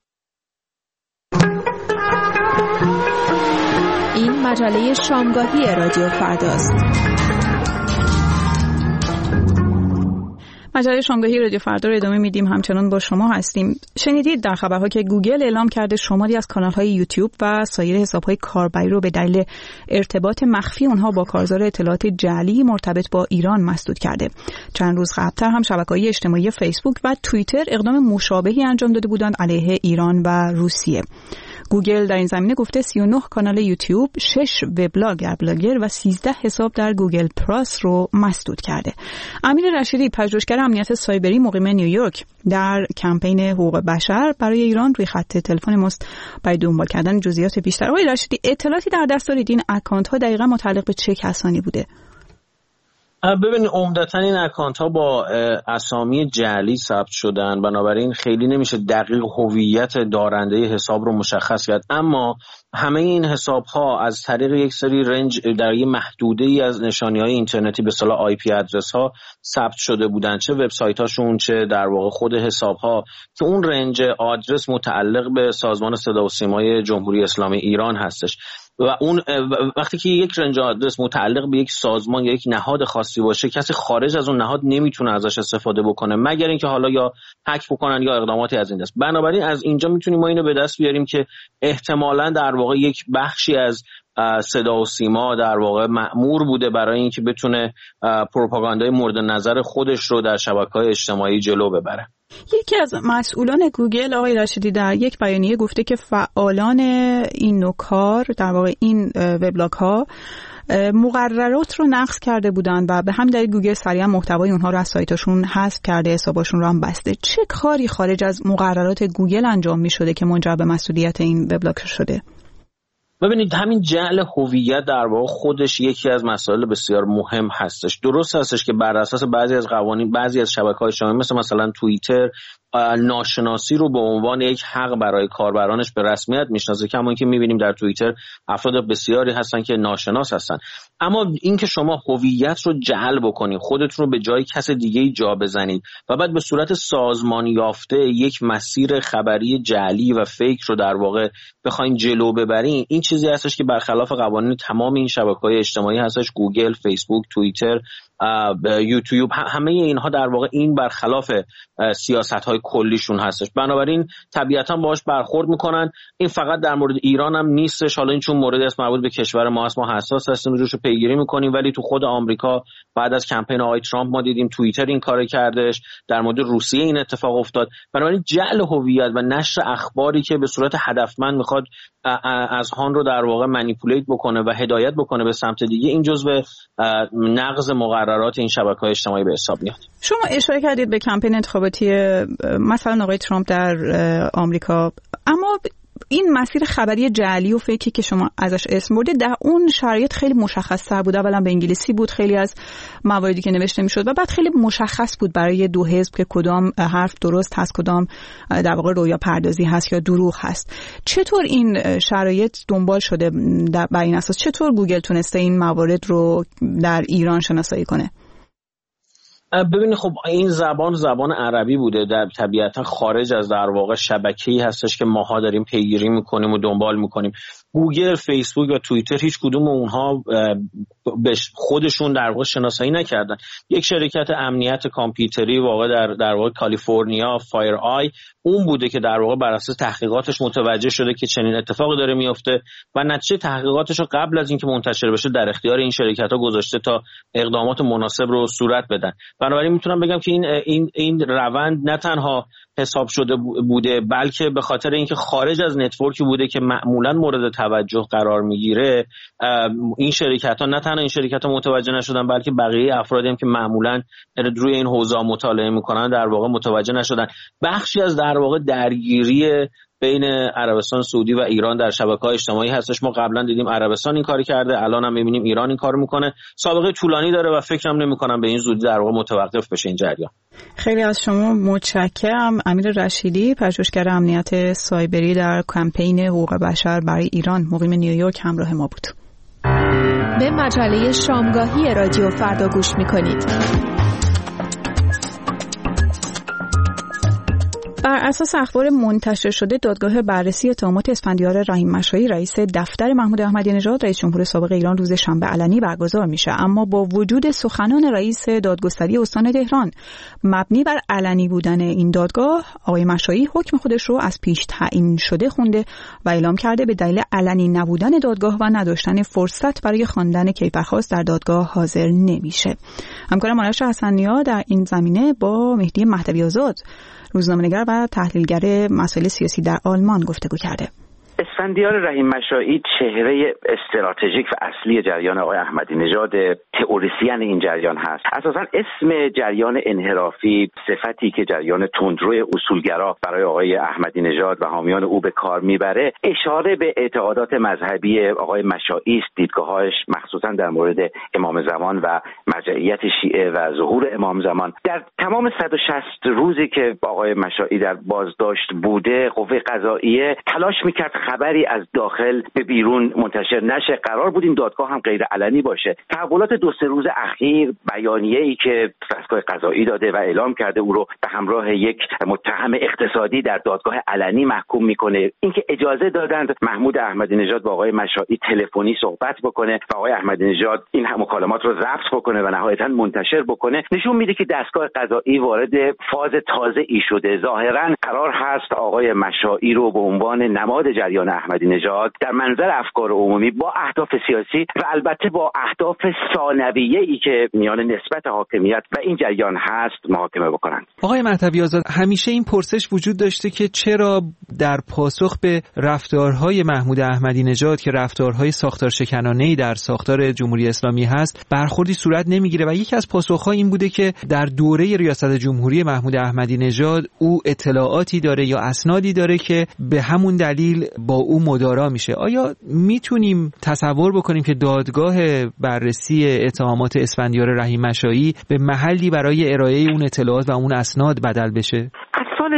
این مجله شامگاهی رادیو فرداست. مجله شامگاهی رادیو فردا رو ادامه میدیم. همچنان با شما هستیم. شنیدید در خبرها که گوگل اعلام کرده شماری از کانال‌های یوتیوب و سایر حساب‌های کاربری رو به دلیل ارتباط مخفی اونها با کارزار اطلاعات جعلی مرتبط با ایران مسدود کرده. چند روز قبل‌تر هم شبکه‌های اجتماعی فیسبوک و توییتر اقدام مشابهی انجام داده بودند علیه ایران و روسیه. گوگل در این زمینه گفته 39 کانال یوتیوب، 6 وبلاگر و 13 حساب در گوگل پلاس رو مسدود کرده. امیر رشیدی، پژوهشگر امنیت سایبری مقیم نیویورک، در کمپین حقوق بشر برای ایران روی خط تلفن ماست برای دنبال کردن جزئیات بیشتر. آقای رشیدی، اطلاعاتی در دست دارید این اکانت ها دقیقاً متعلق به چه کسانی بوده؟ ببینید عمدتاً این اکانت ها با اسامی جعلی ثبت شدن، بنابراین خیلی نمیشه دقیق هویت دارنده حساب رو مشخص کرد، اما همه این حساب ها از طریق یک سری رنج در یک محدوده ای از نشانی های اینترنتی به اصطلاح آی پی ادرس ها ثبت شده بودن، چه وبسایت هاشون چه در واقع خود حساب ها، که اون رنج آدرس متعلق به سازمان صدا و سیمای جمهوری اسلامی ایران هستش و اون وقتی که یک رنج آدرس متعلق به یک سازمان یا یک نهاد خاصی باشه، کسی خارج از اون نهاد نمیتونه ازش استفاده بکنه مگر اینکه حالا یا هک بکنن یا اقداماتی از این دست. بنابراین از اینجا میتونیم ما اینو به دست بیاریم که احتمالاً در واقع یک بخشی از صدا و سیما در واقع مأمور بوده برای اینکه بتونه پروپاگاندای مورد نظر خودش رو در شبکه‌های اجتماعی جلو ببره. یکی از مسئولان گوگل آقای رشیدی در یک بیانیه گفته که فعالان این نوع کار، در واقع این وبلاگ ها، مقررات رو نقض کرده بودن و به همین دلیل گوگل سریعا محتوای اونها رو از سایتاشون حذف کرده، حساباشون رو هم بسته. چه کاری خارج از مقررات گوگل انجام می شده که منجر به مسئولیت این وبلاگ شده؟ ببینید همین جعل هویت در واقع خودش یکی از مسائل بسیار مهم هستش. درست هستش که بر اساس بعضی از قوانین بعضی از شبکه‌های اجتماعی مثلا توییتر ناشناسی رو به عنوان یک حق برای کاربرانش به رسمیت میشناسه، کما اینکه میبینیم در توییتر افراد بسیاری هستن که ناشناس هستن. اما اینکه شما هویت رو جعل بکنید، خودتون رو به جای کس دیگه‌ای جا بزنید و بعد به صورت سازمان یافته یک مسیر خبری جعلی و فیک رو در واقع بخواید جلو ببرین، این چیزی هستش که برخلاف قوانین تمام این شبکه‌های اجتماعی هستش، گوگل، فیسبوک، توییتر، یوتیوب، همه اینها در واقع این برخلاف سیاست‌های کلیشون هستش. بنابراین طبیعتاً باهاش برخورد میکنن. این فقط در مورد ایران هم نیستش، حالا این چون موردی است مربوط به کشور ما است، ما حساس هستیم روش رو پیگیری میکنیم، ولی تو خود آمریکا بعد از کمپین آقای ترامپ ما دیدیم توییتر این کارو کردش، در مورد روسیه این اتفاق افتاد. بنابراین جعل هویت و نشر اخباری که به صورت هدفمند میخواد اذهان رو در واقع منیپولیت بکنه و هدایت بکنه به سمت دیگه، این جزء نقض مقررات این شبکه‌های اجتماعی به حساب میاد. شما اشاره کردید به کمپین انتخاباتی مثلا آقای ترامپ در آمریکا، اما این مسیر خبری جعلی و فیکی که شما ازش اسم بردید در اون شرایط خیلی مشخص‌تر بود. اولا به انگلیسی بود خیلی از مواردی که نوشته میشد و بعد خیلی مشخص بود برای دو حزب که کدام حرف درست هست، کدام در واقع رویا پردازی هست یا دروغ هست. چطور این شرایط دنبال شده بر این اساس؟ چطور گوگل تونسته این موارد رو در ایران شناسایی کنه؟ ببینید خب این زبان عربی بوده، در طبیعتا خارج از در واقع شبکه‌ای هستش که ماها داریم پیگیری میکنیم و دنبال میکنیم. گوگل، فیسبوک و توییتر هیچ کدوم اونها به خودشون در واقع شناسایی نکردن. یک شرکت امنیت کامپیوتری واقع در واقع کالیفرنیا، فایر آی، اون بوده که در واقع بر اساس تحقیقاتش متوجه شده که چنین اتفاقی داره میفته و نتیجه تحقیقاتش رو قبل از اینکه منتشر بشه در اختیار این شرکت‌ها گذاشته تا اقدامات مناسب رو صورت بدن. بنابراین میتونم بگم که این روند نه تنها حساب شده بوده، بلکه به خاطر اینکه خارج از نتورکی بوده که معمولا مورد توجه قرار میگیره، این شرکت‌ها نه تنها این شرکت‌ها متوجه نشدن، بلکه بقیه افرادی هم که معمولا روی این حوزه مطالعه میکنن در واقع متوجه نشدن. بخشی از در واقع درگیری بین عربستان سعودی و ایران در شبکه‌های اجتماعی هستش. ما قبلا دیدیم عربستان این کاری کرده، الان هم می‌بینیم ایران این کارو میکنه. سابقه طولانی داره و فکرم نمی‌کنم به این زودی در واقع متوقف بشه این جریان. خیلی از شما متشکرم. امیر رشیدی، پژوهشگر امنیت سایبری در کمپین حقوق بشر برای ایران، مقیم نیویورک، همراه ما بود. به مجله شامگاهی رادیو فردا گوش می‌کنید. بر اساس اخبار منتشر شده، دادگاه بررسی اتهامات اسفندیار رحیم مشایی رئیس دفتر محمود احمدی نژاد رئیس جمهور سابق ایران روز شنبه علنی برگزار میشه، اما با وجود سخنان رئیس دادگستری استان تهران مبنی بر علنی بودن این دادگاه، آقای مشایی حکم خودش رو از پیش تعیین شده خونده و اعلام کرده به دلیل علنی نبودن دادگاه و نداشتن فرصت برای خواندن کیفرخواست در دادگاه حاضر نمیشه. همکارم آرش حسنی‌ها در این زمینه با مهدی مهدوی آزاد، روزنامه‌نگار و تحلیلگر مسائل سیاسی در آلمان، گفتگو کرده. اسفندیار رحیم مشائی چهره استراتژیک و اصلی جریان آقای احمدی نژاد، تئوریسین این جریان هست. اساساً اسم جریان انحرافی صفتی که جریان تندرو اصولگرا برای آقای احمدی نژاد و حامیان او به کار میبره اشاره به اعتقادات مذهبی آقای مشائی است. دیدگاه‌هاش مخصوصاً در مورد امام زمان و مرجعیت شیعه و ظهور امام زمان. در تمام 160 روزی که آقای مشائی در بازداشت بوده، قوه قضاییه تلاش میکرد خبری از داخل به بیرون منتشر نشه. قرار بود این دادگاه هم غیر علنی باشه. تحولات 2-3 روز اخیر، بیانیه‌ای که دستگاه قضایی داده و اعلام کرده او رو به همراه یک متهم اقتصادی در دادگاه علنی محکوم میکنه، اینکه اجازه دادند محمود احمدی نژاد با آقای مشائی تلفنی صحبت بکنه و آقای احمدی نژاد این مکالمات رو ضبط بکنه و نهایتاً منتشر بکنه، نشون میده که دستگاه قضایی وارد فاز تازه‌ای شده. ظاهراً قرار هست آقای مشائی رو به عنوان نماد جریان احمدی نژاد در منظر افکار عمومی با اهداف سیاسی و البته با اهداف ثانویه‌ای که میان نسبت حاکمیت و این جریان هست محاکمه بکنند. آقای مهدوی آزاد، همیشه این پرسش وجود داشته که چرا در پاسخ به رفتارهای محمود احمدی نژاد که رفتارهای ساختار شکنانه‌ای در ساختار جمهوری اسلامی هست برخوردی صورت نمیگیره و یکی از پاسخ‌ها این بوده که در دوره ریاست جمهوری محمود احمدی نژاد او اطلاعاتی داره یا اسنادی داره که به همون دلیل با او مدارا میشه. آیا میتونیم تصور بکنیم که دادگاه بررسی اتهامات اسفندیار رحیم مشائی به محلی برای ارائه اون اطلاعات و اون اسناد بدل بشه؟ از سال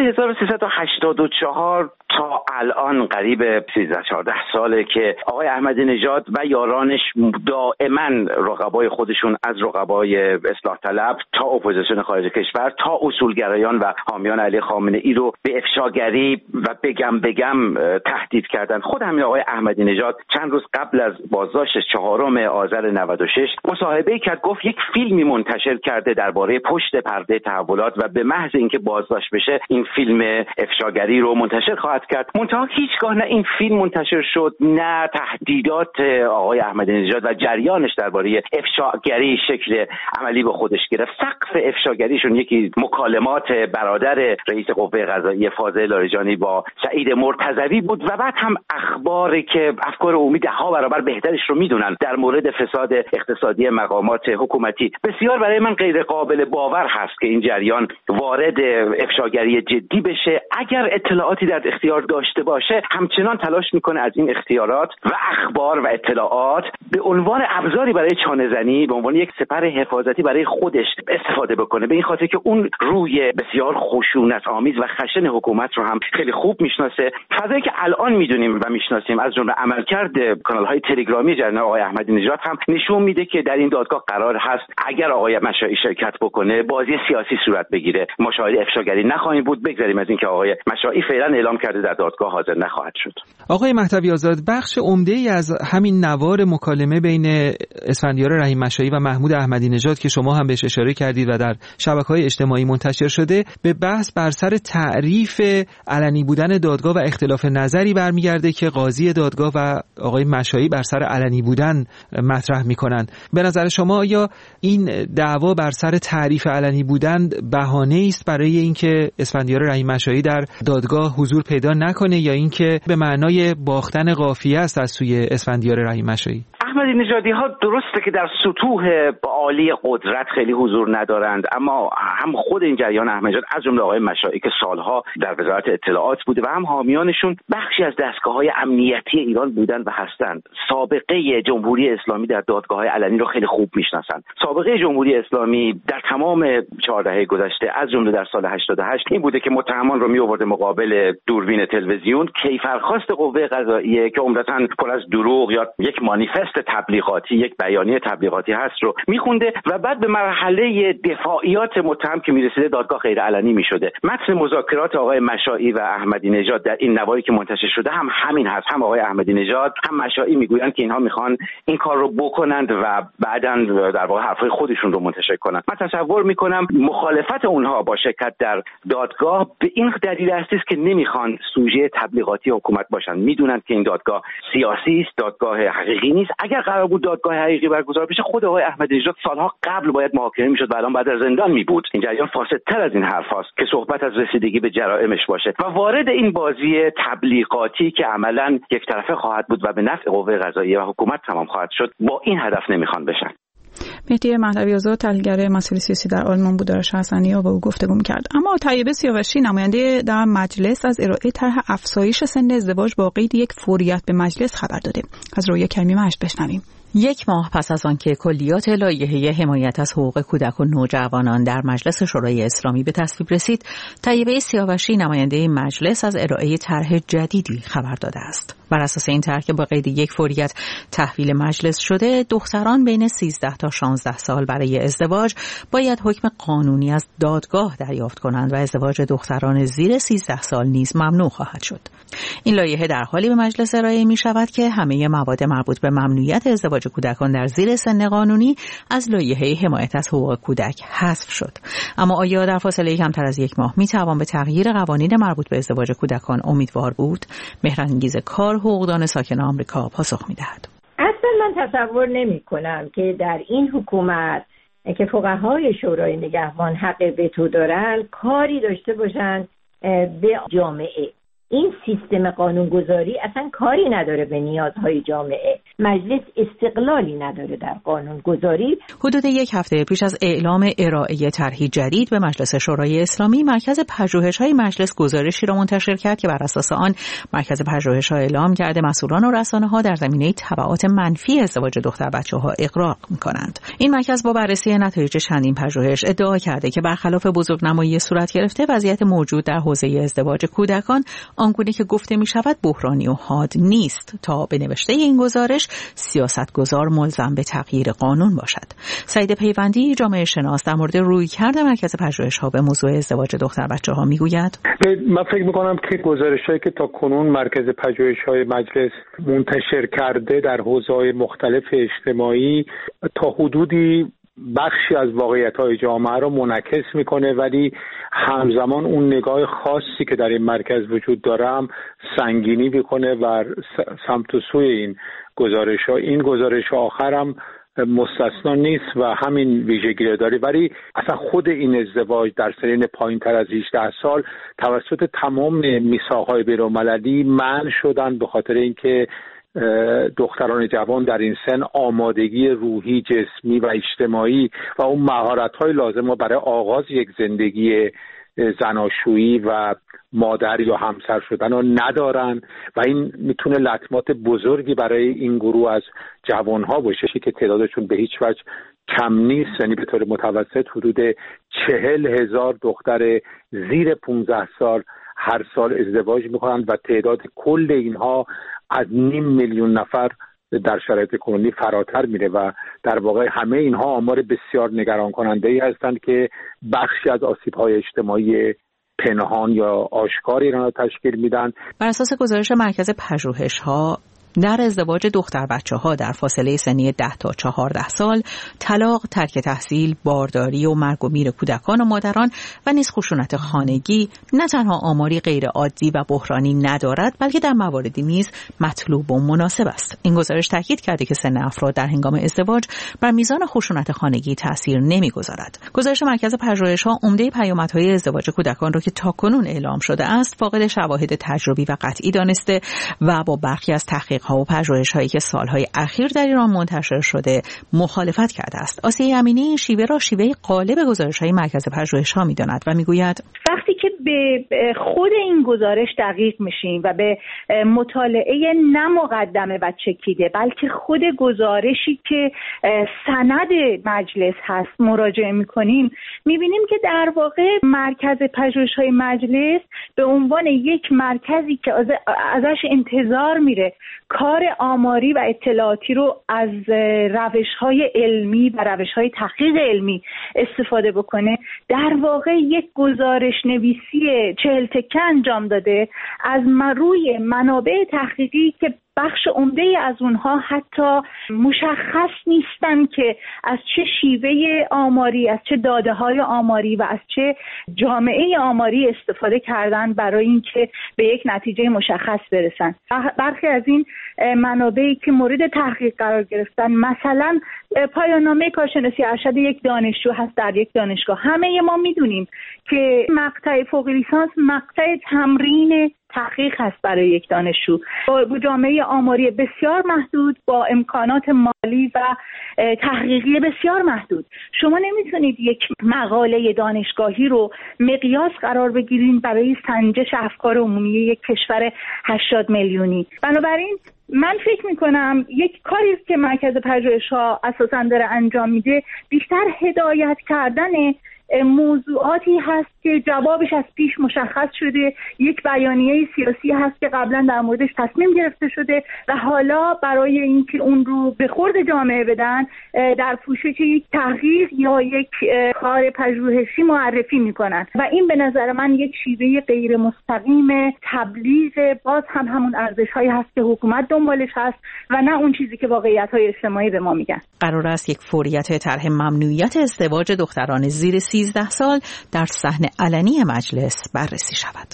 1384 تا الان قریب 13-14 ساله که آقای احمدی نژاد و یارانش دائما رقبای خودشون از رقبای اصلاح طلب تا اپوزیسیون خارج کشور تا اصولگرایان و حامیان علی خامنه ای رو به افشاگری و بگم تهدید کردن. خود همین آقای احمدی نژاد چند روز قبل از بازداشت 4 آذر 96 مصاحبه‌ای کرد، گفت یک فیلمی منتشر کرده درباره پشت پرده تحولات و به محض اینکه بازداشت بشه این فیلم افشاگری رو منتشر خواهد کرد. منتها هیچگاه نه این فیلم منتشر شد، نه تهدیدات آقای احمدی نژاد و جریانش درباره افشاگری شکل عملی به خودش گرفت. سقف افشاگریشون یکی مکالمات برادر رئیس قوه قضاییه فاضل لاریجانی با سعید مرتضوی بود و بعد هم اخباری که افکار عمومی 10 برابر بهترش رو میدونن در مورد فساد اقتصادی مقامات حکومتی. بسیار برای من غیر قابل باور هست که این جریان وارد افشاگری جدی بشه. اگر اطلاعاتی در اختیار داشته باشه همچنان تلاش میکنه از این اختیارات و اخبار و اطلاعات به عنوان ابزاری برای چانه‌زنی، به عنوان یک سپر حفاظتی برای خودش استفاده بکنه، به این خاطر که اون روی بسیار خشونت آمیز و خشن حکومت رو هم خیلی خوب میشناسه. فضایی که الان میدونیم و میشناسیم از جمله عملکرد کانال‌های تلگرامی جریان آقای احمدی نژاد هم نشون میده که در این دادگاه قرار هست اگر آقای مشائی شرکت بکنه بازی سیاسی صورت بگیره. ما شاهد افشاگری نخواهیم بود، بگذاریم از اینکه آقای مشائی فعلا اعلام کرده در دادگاه حاضر نخواهد شد. آقای مهدوی آزاد، بخش عمده‌ای از همین نوار مکالمه بین اسفندیار رحیم مشائی و محمود احمدی نژاد که شما هم بهش اشاره کردید و در شبکه‌های اجتماعی منتشر شده به بحث بر سر تعریف علنی بودن دادگاه و اختلاف نظری برمیگرده که قاضی دادگاه و آقای مشائی بر سر علنی بودن مطرح می‌کنند. به نظر شما آیا این دعوا بر سر تعریف علنی بودن بهانه‌ای است برای اینکه اسفندیار رحیم مشائی در دادگاه حضور پیدا نکنه یا اینکه به معنای باختن قافیه است از سوی اسفندیار رحیم مشائی؟ احمدی نژادی ها درسته که در سطوح عالی قدرت خیلی حضور ندارند، اما هم خود این جریان احمدی نژاد از جمله آقای مشائی که سالها در وزارت اطلاعات بوده و هم حامیانشون بخشی از دستگاه‌های امنیتی ایران بودند و هستند. سابقه جمهوری اسلامی در دادگاه‌های علنی رو خیلی خوب میشناسند. سابقه جمهوری اسلامی در تمام 4 دهه گذشته از جمله در سال 88 این بوده که متهمان رو می‌آورد مقابل دوربین تلویزیون، کیفرخواست قوه قضاییه که عمدتاً پر از دروغ یا یک مانیفست تبلیغاتی، یک بیانیه تبلیغاتی هست رو میخونده و بعد به مرحله دفاعیات متهم که میرسیده دادگاه غیر علنی میشده. متن مذاکرات آقای مشائی و احمدی نژاد در این نواری که منتشر شده هم همین هست. هم آقای احمدی نژاد هم مشائی میگویند که اینها میخوان این کار رو بکنند و بعداً در واقع حرفای خودشون رو منتشر کنند. من تصور میکنم مخالفت اونها با شرکت در دادگاه به این دلیل است که نمیخوان سوژه تبلیغاتی حکومت باشند. میدونند که این دادگاه سیاسی است، دادگاه حقیقی نیست. اگر قرار بود دادگاه حقیقی برگزار بشه، خود آقای احمدی نژاد سالها قبل باید محاکمه میشد و الان بعد از زندان می بود. این جریان فاسدتر از این حرف هاست که صحبت از رسیدگی به جرائمش باشه و وارد این بازی تبلیغاتی که عملاً یک طرفه خواهد بود و به نفع قوه قضاییه و حکومت تمام خواهد شد، با این هدف نمیخوان بشن. مهدی مهدوی آزاد، تحلیلگر مسائل سیاسی در آلمان بود، دارش حسنی با او گفتگو می‌کرد. اما طیبه سیاوشی، نماینده در مجلس، از ارائه طرح افزایش سن ازدواج با قید یک فوریت به مجلس خبر داده. از رویا کریمی مشت بشنویم. 1 ماه پس از آنکه کلیات لایحه حمایت از حقوق کودک و نوجوانان در مجلس شورای اسلامی به تصویب رسید، طیبه سیاوشی، نماینده مجلس، از ارائه طرح جدیدی خبر داده است. بر اساس این طرح که با قید یک فوریت تحویل مجلس شده، دختران بین 13 تا 16 سال برای ازدواج باید حکم قانونی از دادگاه دریافت کنند و ازدواج دختران زیر 13 سال نیز ممنوع خواهد شد. این لایحه در حالی به مجلس ارائه می شود که همه مواد مربوط به ممنوعیت ازدواج کودکان در زیر سن قانونی از لایحه حمایت از حقوق کودک حذف شد. اما آیا در فاصله کمتر از 1 ماه می توان به تغییر قوانین مربوط به ازدواج کودکان امیدوار بود؟ مهرانگیز کار، حقوقدان ساکن آمریکا، پاسخ می دهد. اصلا من تصور نمی کنم که در این حکومت که فقهای شورای نگهبان حق وتو دارن کاری داشته باشن به جامعه. این سیستم قانونگذاری اصلا کاری نداره به نیازهای جامعه. مجلس استقلالی نداره در قانونگذاری. حدود 1 هفته پیش از اعلام ارائه طرحی جدید به مجلس شورای اسلامی، مرکز پژوهش‌های مجلس گزارشی را منتشر کرد که بر اساس آن مرکز پژوهش‌ها اعلام کرده مسئولان و رسانه‌ها در زمینه تبعات منفی ازدواج دختر بچه‌ها اغراق می‌کنند. این مرکز با بررسی نتایج چندین پژوهش ادعا کرده که برخلاف بزرگنمایی صورت گرفته، وضعیت موجود در حوزه ازدواج کودکان آنگونه که گفته می شود بحرانی و حاد نیست تا به نوشته این گزارش سیاستگزار ملزم به تغییر قانون باشد. سعید پیوندی، جامعه شناس، در مورد رویکرد مرکز پژوهش‌ها به موضوع ازدواج دختر بچه‌ها می گوید: من فکر می کنم که گزارش‌هایی که تا کنون مرکز پژوهش‌های مجلس منتشر کرده در حوزه‌های مختلف اجتماعی تا حدودی بخشی از واقعیت‌های جامعه را منعکس می‌کنه، ولی همزمان اون نگاه خاصی که در این مرکز وجود داره هم سنگینی می‌کنه و سمت و سوی این گزارش‌ها. این گزارش آخر هم مستثنا نیست و همین ویژگی را داره، ولی اصلا خود این ازدواج در سنین پایین‌تر از 18 سال توسط تمام میثاق‌های بین‌المللی منع شدن به خاطر اینکه دختران جوان در این سن آمادگی روحی، جسمی و اجتماعی و اون مهارت‌های لازم رو برای آغاز یک زندگی زناشویی و مادر یا همسر شدن رو ندارن و این میتونه لطمات بزرگی برای این گروه از جوانها باشه که تعدادشون به هیچ وجه کم نیست. یعنی به طور متوسط حدود 40,000 دختر زیر 15 سال هر سال ازدواج میکنن و تعداد کل اینها از 500,000 نفر در شرایط کنونی فراتر میره و در واقع همه اینها آمار بسیار نگران کننده ای هستند که بخشی از آسیب‌های اجتماعی پنهان یا آشکار ایران را تشکیل میدن. بر اساس گزارش مرکز پژوهش‌ها، در ازدواج دختر بچه‌ها در فاصله سنی 10 تا 14 سال، طلاق، ترک تحصیل، بارداری و مرگ و میر کودکان و مادران و نیز خشونت خانگی نه تنها آماری غیر عادی و بحرانی ندارد، بلکه در مواردی نیز مطلوب و مناسب است. این گزارش تاکید کرده که سن افراد در هنگام ازدواج بر میزان خشونت خانگی تاثیر نمی‌گذارد. گزارش مرکز پژوهش‌ها عمده پیامدهای ازدواج کودکان را که تاکنون اعلام شده است، فاقد شواهد تجربی و قطعی دانسته و با برخی از تحقیق‌ها و پژوهش‌هایی که سالهای اخیر در ایران منتشر شده مخالفت کرده است. آسیه امینی این شیوه را شیوه غالب گزارش‌های مرکز پژوهش‌ها می‌داند و می‌گوید وقتی که به خود این گزارش دقیق میشیم و به مطالعه نه مقدمه و چکیده بلکه خود گزارشی که سند مجلس هست مراجعه می‌کنیم، می‌بینیم که در واقع مرکز پژوهش‌های مجلس به عنوان یک مرکزی که ازش انتظار میره کار آماری و اطلاعاتی رو از روش‌های علمی و روش‌های تحقیق علمی استفاده بکنه، در واقع یک گزارش نویسی 40 تکه انجام داده از روی منابع تحقیقی که بخش عمده از اونها حتی مشخص نیستن که از چه شیوه آماری، از چه داده‌های آماری و از چه جامعه آماری استفاده کردن برای اینکه به یک نتیجه مشخص برسن. برخی از این منابعی که مورد تحقیق قرار گرفتن، مثلا پایان نامه کارشناسی ارشد یک دانشجو هست در یک دانشگاه. همه ما میدونیم که مقطع فوق لیسانس مقطع تمرین تحقیق هست برای یک دانشجو با جامعه آماری بسیار محدود، با امکانات مالی و تحقیقی بسیار محدود. شما نمیتونید یک مقاله دانشگاهی رو مقیاس قرار بگیرین برای سنجش افکار عمومی یک کشور 80 میلیونی. بنابراین من فکر میکنم یک کاری که مرکز پژوهش‌ها اساساً داره انجام میده بیشتر هدایت کردن موضوعاتی هست که جوابش از پیش مشخص شده، یک بیانیه سیاسی هست که قبلا در موردش تصمیم گرفته شده و حالا برای اینکه اون رو به خورد جامعه بدن در پوشش یک تحقیق یا یک کار پژوهشی معرفی میکنن و این به نظر من یک شیوه غیر مستقیم تبلیغ باز هم همون ارزش‌هایی هست که حکومت دنبالش هست و نه اون چیزی که واقعیت‌های اجتماعی به ما میگن. قرار است یک فوریت طرح ممنوعیت ازدواج دختران زیر 13 سال در صحن علنی مجلس بررسی شود.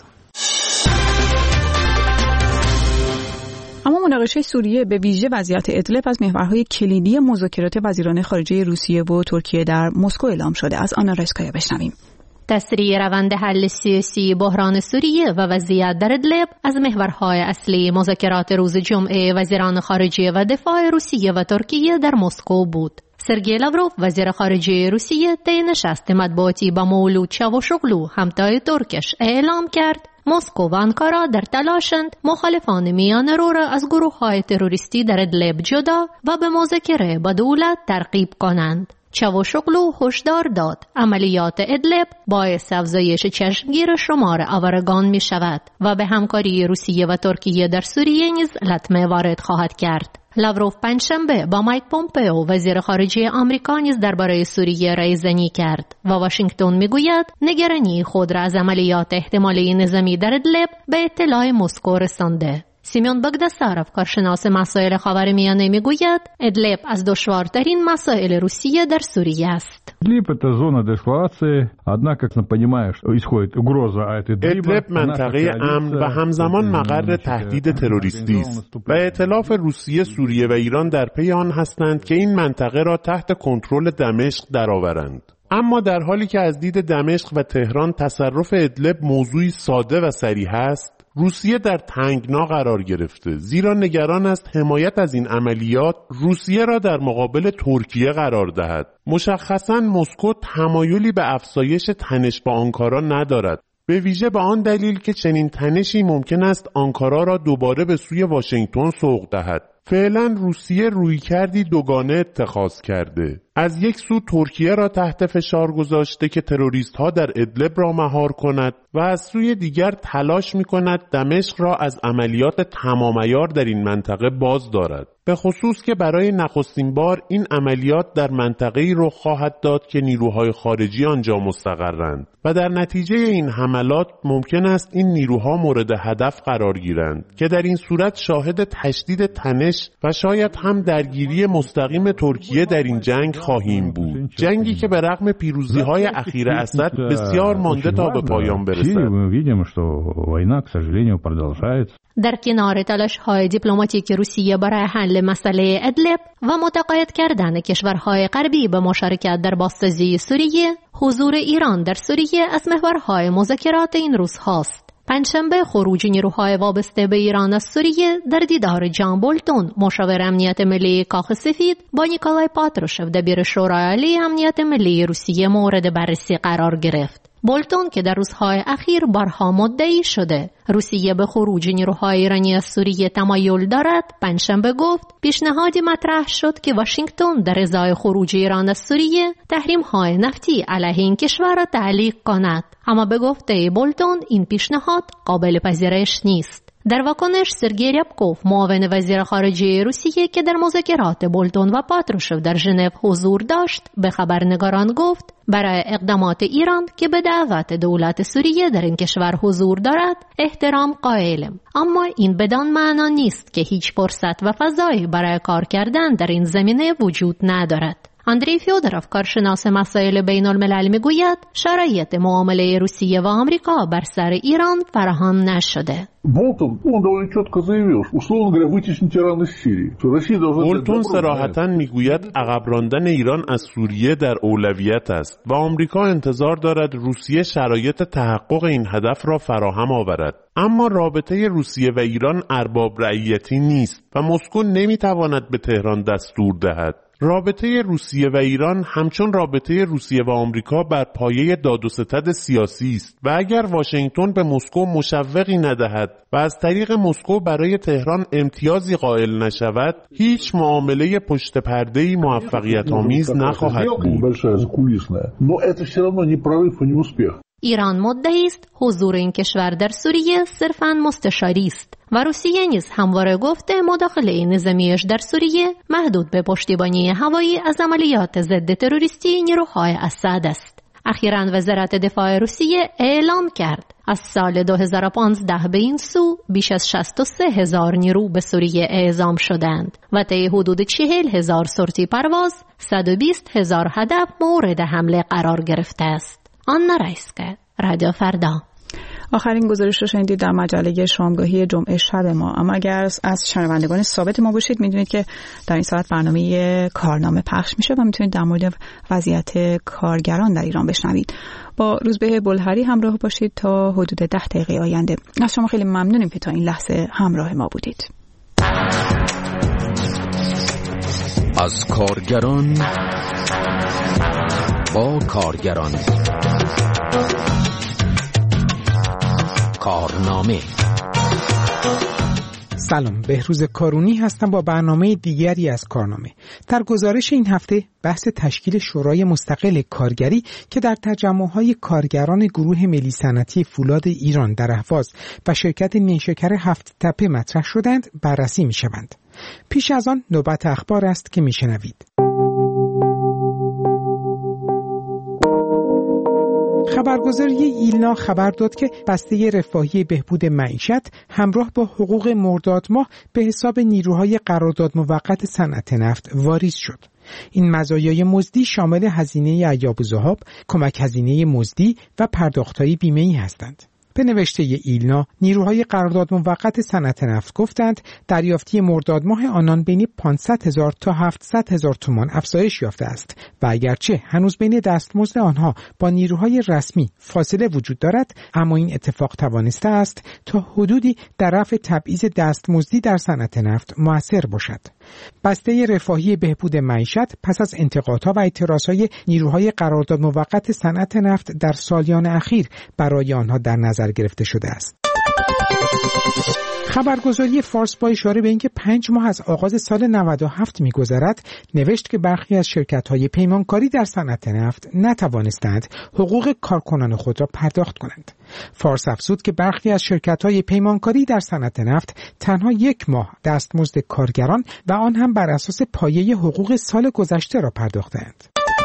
اما مناقشه سوریه به ویژه وضعیت ادلب از محورهای کلیدی مذاکرات وزیران خارجه روسیه و ترکیه در مسکو اعلام شده. از آنا رسکایا بشنویم. تسریع روند حل سیاسی بحران سوریه و وضعیت در ادلب از محورهای اصلی مذاکرات روز جمعه وزیران خارجه و دفاع روسیه و ترکیه در مسکو بود. سرگئی لاوروف وزیر خارجه روسیه طی نشست مطبوعاتی با مولود چاوشوغلو همتای ترکش اعلام کرد مسکو و آنکارا در تلاشند مخالفان میانه رو را از گروه‌های تروریستی در ادلب جدا و به مذاکره با دولت ترغیب کنند. چاوشوغلو هشدار داد عملیات ادلب باعث افزایش چشمگیر شمار آوارگان می شود و به همکاری روسیه و ترکیه در سوریه نیز لطمه وارد خواهد کرد. لاوروف پنجشنبه با مایک پومپئو وزیر خارجه آمریکا نیز درباره سوریه رایزنی کرد و واشنگتن میگوید نگرانی خود را از عملیات احتمالی نظامی در ادلب به اطلاع مسکو رسانده. سیمیون باگداسارف کارشناس مسائل خاورمیانه میگوید ادلب از دشوارترین مسائل روسیه در سوریه است. ادلب منطقه امن و همزمان مقر تهدید تروریستی است و ائتلاف روسیه، سوریه و ایران در پی آن هستند که این منطقه را تحت کنترل دمشق درآورند. اما در حالی که از دید دمشق و تهران تصرف ادلب موضوعی ساده و صریح است، روسیه در تنگنا قرار گرفته، زیرا نگران است حمایت از این عملیات روسیه را در مقابل ترکیه قرار دهد. مشخصاً مسکو تمایلی به افزایش تنش با آنکارا ندارد، به ویژه به آن دلیل که چنین تنشی ممکن است آنکارا را دوباره به سوی واشنگتن سوق دهد. فعلا روسیه رویکردی دوگانه اتخاذ کرده. از یک سو ترکیه را تحت فشار گذاشته که تروریست ها در ادلب را مهار کند و از سوی دیگر تلاش می کند دمشق را از عملیات تمام عیار در این منطقه باز دارد. به خصوص که برای نخستین بار این عملیات در منطقه‌ای رخ خواهد داد که نیروهای خارجی آنجا مستقرند و در نتیجه این حملات ممکن است این نیروها مورد هدف قرار گیرند که در این صورت شاهد تشدید تنش و شاید هم درگیری مستقیم ترکیه در این جنگ خواهیم بود. جنگی که به رغم پیروزی‌های اخیر اسد بسیار مانده تا به پایان برسد. در کنار تلاش‌های دیپلماتیک روسیه برای حل مسئله ادلب و متقاعد کردن کشورهای غربی به مشارکت در بازسازی سوریه، حضور ایران در سوریه از محورهای مذاکرات این روزهاست. پنجشنبه خروج نیروهای وابسته به ایران از سوریه در دیدار جان بولتون، مشاور امنیت ملی کاخ سفید، با نیکولای پاتروشف دبیر شورای عالی امنیت ملی روسیه مورد بررسی قرار گرفت. بولتون که در روزهای اخیر بارها مدعی شده روسیه به خروج نیروهای ایرانی از سوریه تمایل دارد، پنجشنبه گفت پیشنهادی مطرح شد که واشنگتن در ازای خروج ایران از سوریه تحریم‌های نفتی علیه این کشور را تعلیق کند، اما به گفته بولتون این پیشنهاد قابل پذیرش نیست. در واکنش سرگئی ریابکوف معاون وزیر خارجه روسیه که در مذاکرات بولتون و پاتروشف در ژنو حضور داشت به خبرنگاران گفت برای اقدامات ایران که به دعوت دولت سوریه در این کشور حضور دارد احترام قائلم، اما این بدان معنا نیست که هیچ فرصت و فضایی برای کار کردن در این زمینه وجود ندارد. اندری فیودروف کارشناس مسائل بین الملل میگوید شرایط معامله روسیه و آمریکا بر سر ایران فراهم نشده. بولتون صراحتاً میگوید عقب راندن ایران از سوریه در اولویت است و آمریکا انتظار دارد روسیه شرایط تحقق این هدف را فراهم آورد. اما رابطه روسیه و ایران ارباب رعیتی نیست و مسکو نمیتواند به تهران دستور دهد. رابطه روسیه و ایران همچون رابطه روسیه و آمریکا بر پایه داد و ستد سیاسی است و اگر واشنگتن به مسکو مشوقی ندهد و از طریق مسکو برای تهران امتیازی قائل نشود، هیچ معامله پشت پرده‌ای موفقیت آمیز نخواهد بود. ایران مدعی است حضور این کشور در سوریه صرفاً مستشاری است و روسیه نیز همواره گفته مداخله نظامیش در سوریه محدود به پشتیبانی هوایی از عملیات ضد تروریستی نیروهای اسد است. اخیراً وزارت دفاع روسیه اعلام کرد از سال 2015 به این سو بیش از 63,000 نیرو به سوریه اعزام شدند و طی حدود 40,000 سورتی پرواز 120,000 هدف مورد حمله قرار گرفته است. آنا رایسکه، رادیو فردا. آخرین گزارش رو شنیدید در مجله شامگاهی جمعه شب ما. اما اگر از شنوندگان ثابت ما باشید میدونید که در این ساعت برنامه کارنامه پخش میشه و میتونید در مورد وضعیت کارگران در ایران بشنوید. با روزبه بلهری همراه باشید تا حدود 10 دقیقه آینده. از شما خیلی ممنونیم که تا این لحظه همراه ما بودید. از کارگران با کارگران، کارنامه. سلام، بهروز کارونی هستم با برنامه دیگری از کارنامه. در گزارش این هفته بحث تشکیل شورای مستقل کارگری که در تجمع‌های کارگران گروه ملی صنعتی فولاد ایران در اهواز و شرکت نیشکر هفت تپه مطرح شدند بررسی می‌شوند. پیش از آن نوبت اخبار است که می‌شنوید. خبرگزاری ایلنا خبر داد که بسته رفاهی بهبود معیشت همراه با حقوق مرداد ماه به حساب نیروهای قرارداد موقت صنعت نفت واریز شد. این مزایای مزدی شامل هزینه ایاب الذهاب، کمک هزینه مزدی و پرداخت‌های بیمه‌ای هستند. به نوشته ایلنا، نیروهای قرارداد موقت صنعت نفت گفتند دریافتی مرداد ماه آنان بین 500,000 تا 700,000 تومان افزایش یافته است و اگرچه هنوز بین دستمزد آنها با نیروهای رسمی فاصله وجود دارد، اما این اتفاق توانسته است تا حدودی در رفع تبعیض دستمزدی در صنعت نفت مؤثر باشد. بسته رفاهی بهبود معیشت پس از انتقادها و اعتراضهای نیروهای قرارداد موقت صنعت نفت در سالیان اخیر برای آنها در نظر گرفته شده است. خبرگزاری فارس با اشاره به اینکه 5 ماه از آغاز سال 97 می‌گذرد، نوشت که برخی از شرکت‌های پیمانکاری در صنعت نفت نتوانستند حقوق کارکنان خود را پرداخت کنند. فارس افزود که برخی از شرکت‌های پیمانکاری در صنعت نفت تنها 1 ماه دستمزد کارگران و آن هم بر اساس پایه حقوق سال گذشته را پرداختند.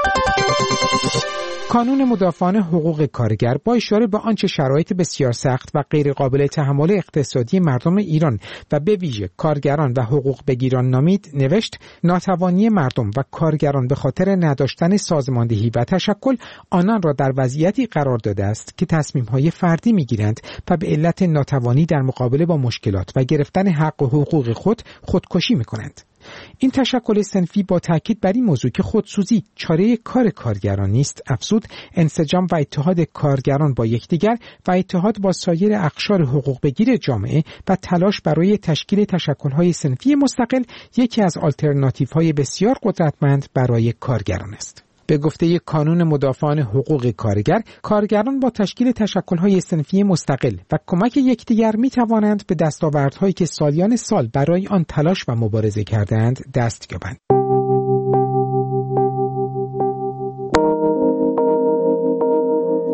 کانون مدافعان حقوق کارگر با اشاره به آنچه شرایط بسیار سخت و غیر قابل تحمل اقتصادی مردم ایران و به ویژه کارگران و حقوق بگیران نامید، نوشت ناتوانی مردم و کارگران به خاطر نداشتن سازماندهی و تشکل آنان را در وضعیتی قرار داده است که تصمیم‌های فردی می‌گیرند و به علت ناتوانی در مقابله با مشکلات و گرفتن حق و حقوق خودکشی می‌کنند. این تشکل صنفی با تاکید بر این موضوع که خودسوزی چاره کار کارگران نیست، افزود انسجام و اتحاد کارگران با یکدیگر و اتحاد با سایر اقشار حقوق بگیر جامعه و تلاش برای تشکیل تشکل‌های صنفی مستقل یکی از آلترناتیوهای بسیار قدرتمند برای کارگران است. به گفته کانون مدافعان حقوق کارگر، کارگران با تشکیل تشکل‌های صنفی مستقل و کمک یکدیگر می‌توانند به دستاوردهایی که سالیان سال برای آن تلاش و مبارزه کردند دست یابند.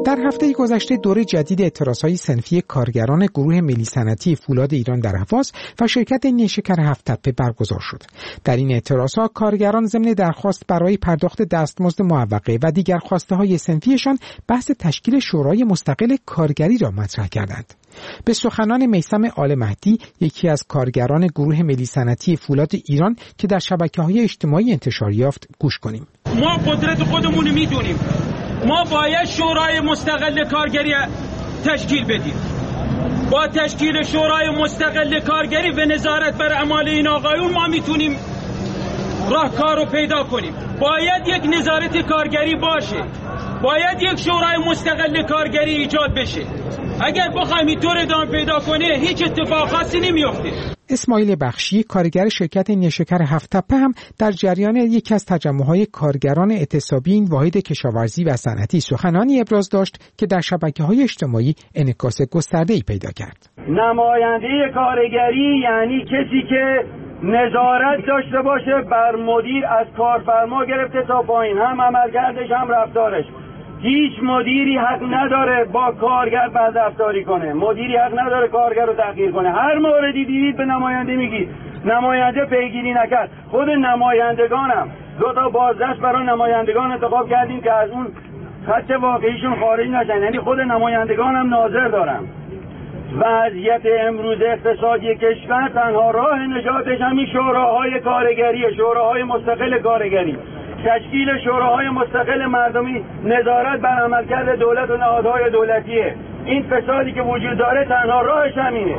در هفته گذشته دوره جدید اعتراضهای صنفی کارگران گروه ملی صنعتی فولاد ایران در اهواز و شرکت نیشکر هفت‌تپه برگزار شد. در این اعتراضها کارگران ضمن درخواست برای پرداخت دستمزد معوقه و دیگر خواسته‌های صنفیشان بحث تشکیل شورای مستقل کارگری را مطرح کردند. به سخنان میثم آل مهدی، یکی از کارگران گروه ملی صنعتی فولاد ایران که در شبکه‌های اجتماعی انتشار یافت، گوش کنیم. ما قدرت خودمون رو میدونیم. ما باید شورای مستقل کارگری تشکیل بدیم. با تشکیل شورای مستقل کارگری و نظارت بر اعمال این آقایون ما میتونیم راهکار رو پیدا کنیم. باید یک نظارت کارگری باشه. باید یک شورای مستقل کارگری ایجاد بشه. اگر بخوایم اینطور ادامه پیدا کنه هیچ اتفاق خاصی نمیفته. اسماعیل بخشی، کارگر شرکت نیشکر هفت‌تپه هم در جریان یکی از تجمع‌های کارگران اعتصابی این واحد کشاورزی و صنعتی سخنانی ابراز داشت که در شبکه‌های اجتماعی انعکاس گسترده‌ای پیدا کرد. نماینده کارگری یعنی کسی که نظارت داشته باشه بر مدیر، از کارفرما گرفته تا پایین، هم عملکردش هم رفتارش. هیچ مدیری حق نداره با کارگر بدرفتاری کنه. مدیری حق نداره کارگر رو تحقیر کنه. هر موردی دیدید به نماینده میگید. نماینده پیگیری نکرد. خود نمایندگانم 2 تا بازداشت برای نمایندگان انتخاب کردیم که از اون خط واقعیشون خارج نشن. یعنی خود نمایندگانم ناظر دارن. وضعیت امروز اقتصادی کشور تنها راه نجاتش همین شوراهای کارگری، شوراهای مستقل کارگری، تشکیل شوراهای مستقل مردمی، نظارت بر عملکرد دولت و نهادهای دولتیه. این فسادی که وجود داره تنها راهش همینه.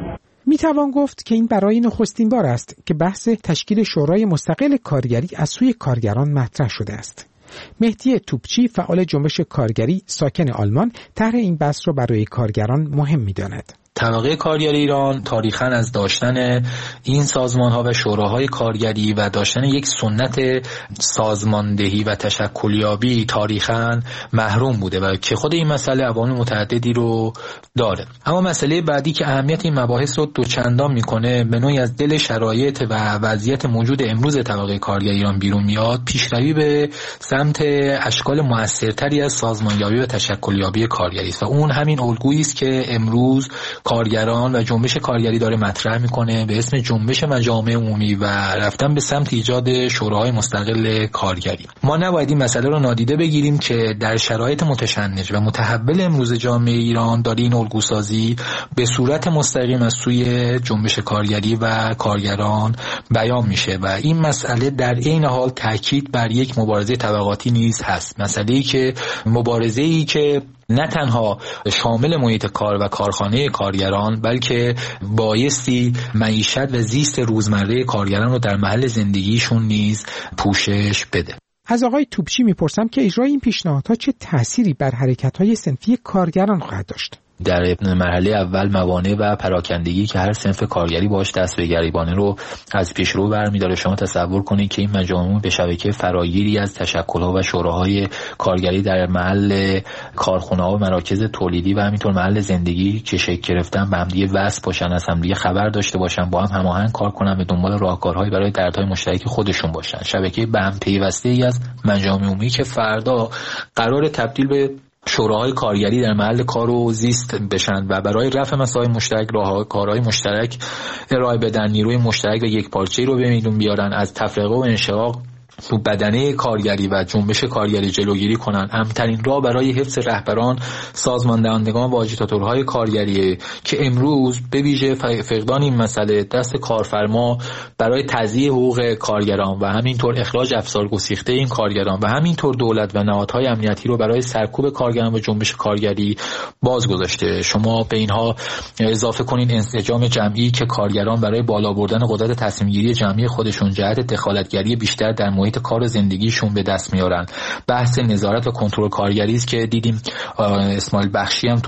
میتوان گفت که این برای نخستین بار است که بحث تشکیل شورای مستقل کارگری از سوی کارگران مطرح شده است. مهدی توپچی، فعال جنبش کارگری ساکن آلمان، طرح این بحث را برای کارگران مهم می‌داند. طبقه کارگر ایران تاریخاً از داشتن این سازمان‌ها و شوراهای کارگری و داشتن یک سنت سازماندهی و تشکلیابی تاریخاً محروم بوده و که خود این مسئله عوامل متعددی رو داره. اما مسئله بعدی که اهمیت این مباحث رو دوچندان میکنه، به نوعی از دل شرایط و وضعیت موجود امروز طبقه کارگر ایران بیرون میاد، پیشروی به سمت اشکال موثرتری از سازمانیابی و تشکلیابی کارگری است و اون همین الگویی است که امروز کارگران و جنبش کارگری داره مطرح میکنه به اسم جنبش مجامع عمومی و رفتن به سمت ایجاد شوراهای مستقل کارگری. ما نباید این مسئله رو نادیده بگیریم که در شرایط متشنج و متحول امروز جامعه ایران داره این الگوسازی به صورت مستقیم از سوی جنبش کارگری و کارگران بیان میشه و این مسئله در عین حال تاکید بر یک مبارزه طبقاتی نیز هست. مسئله‌ای که مبارزه‌ای که نه تنها شامل محیط کار و کارخانه کارگران بلکه بایستی معیشت و زیست روزمره کارگران رو در محل زندگیشون نیز پوشش بده. از آقای توپچی میپرسم که اجرای این پیشنهادها چه تأثیری بر حرکت‌های صنفی کارگران خواهد داشت؟ در مرحله اول موانع و پراکندگی که هر صنف کارگری باش دست به گریبانه رو از پیشرو برمی‌داره. شما تصور کنید که این مجامع به شبکه فراگیری از تشکل‌ها و شوراهای کارگری در محل کارخانه‌ها و مراکز تولیدی و همینطور محل زندگی که شکل گرفتن به همدیگه وصل باشن، از همدیگه خبر داشته باشن، با هم هماهنگ کار کنن، به دنبال راهکارهایی برای دردهای مشترک خودشون باشن. شبکه به هم پیوسته‌ای از مجامع عمومی که فردا قرار تبدیل به شوراهای کارگری در محل کار و زیست بشن و برای رفع مسائل مشترک راهکارهای مشترک ارائه بدن، نیروی مشترک و یکپارچه‌ای رو به میدون بیارن، از تفرقه و انشقاق تو بدنه کارگری و جنبش کارگری جلوگیری کنن. امترین راه برای حفظ رهبران، سازماندهندگان و آجیتاتورهای کارگری که امروز به ویژه فقدان این مسئله دست کارفرما برای تضییع حقوق کارگران و همینطور اخراج افسار گسیخته این کارگران و همینطور دولت و نهادهای امنیتی رو برای سرکوب کارگران و جنبش کارگری باز گذاشته. شما به اینها اضافه کنین انسجام جمعی که کارگران برای بالا بردن قدرت تصمیم‌گیری جمعی خودشون جهت دخالتگری بیشتر در محیط کار و زندگیشون به دست میارن. بحث نظارت و کنترل کارگری است که دیدیم اسماعیل بخشی هم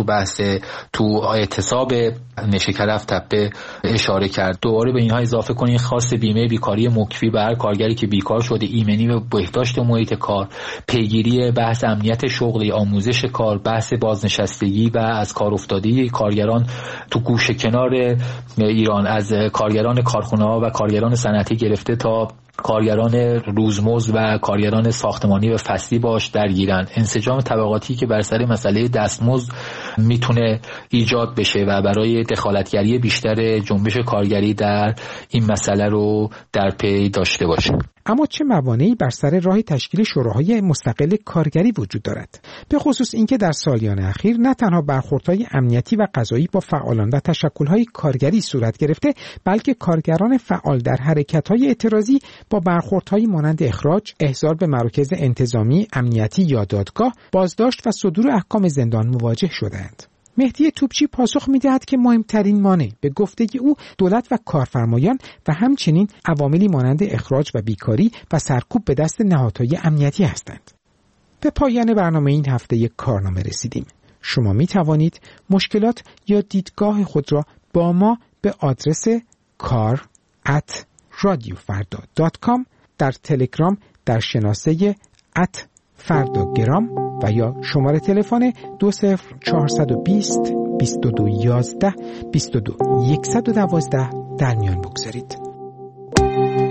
تو اعتصاب نیشکر هفت‌تپه اشاره کرد. دوباره به اینها اضافه کنین خاص بیمه بیکاری مکفی بر کارگری که بیکار شده، ایمنی و بهداشت محیط کار، پیگیری بحث امنیت شغلی، آموزش کار، بحث بازنشستگی و از کار افتادگی کارگران تو گوشه کنار ایران، از کارگران کارخانه‌ها و کارگران صنعتی گرفته تا کارگران روزمزد و کارگران ساختمانی و فصلی باش درگیرن. انسجام طبقاتی که بر سر مسئله دستمزد میتونه ایجاد بشه و برای دخالتگری بیشتر جنبش کارگری در این مسئله رو در پی داشته باشه. اما چه موانعی بر سر راه تشکیل شوراهای مستقل کارگری وجود دارد؟ به خصوص اینکه در سالیان اخیر نه تنها برخوردهای امنیتی و قضایی با فعالان و تشکل‌های کارگری صورت گرفته، بلکه کارگران فعال در حرکت‌های اعتراضی با برخوردهای مانند اخراج، احضار به مراکز انتظامی، امنیتی یا دادگاه، بازداشت و صدور احکام زندان مواجه شدند. مهدی توپچی پاسخ می‌دهد که مهمترین مانع به گفته او دولت و کارفرمایان و همچنین عواملی مانند اخراج و بیکاری و سرکوب به دست نهادهای امنیتی هستند. به پایان برنامه این هفته کارنامه رسیدیم. شما می توانید مشکلات یا دیدگاه خود را با ما به آدرس kar@radiofarda.com در تلگرام در شناسه @فرداگرام و یا شماره تلفن 20420 2211 22 112 در میان بگذارید.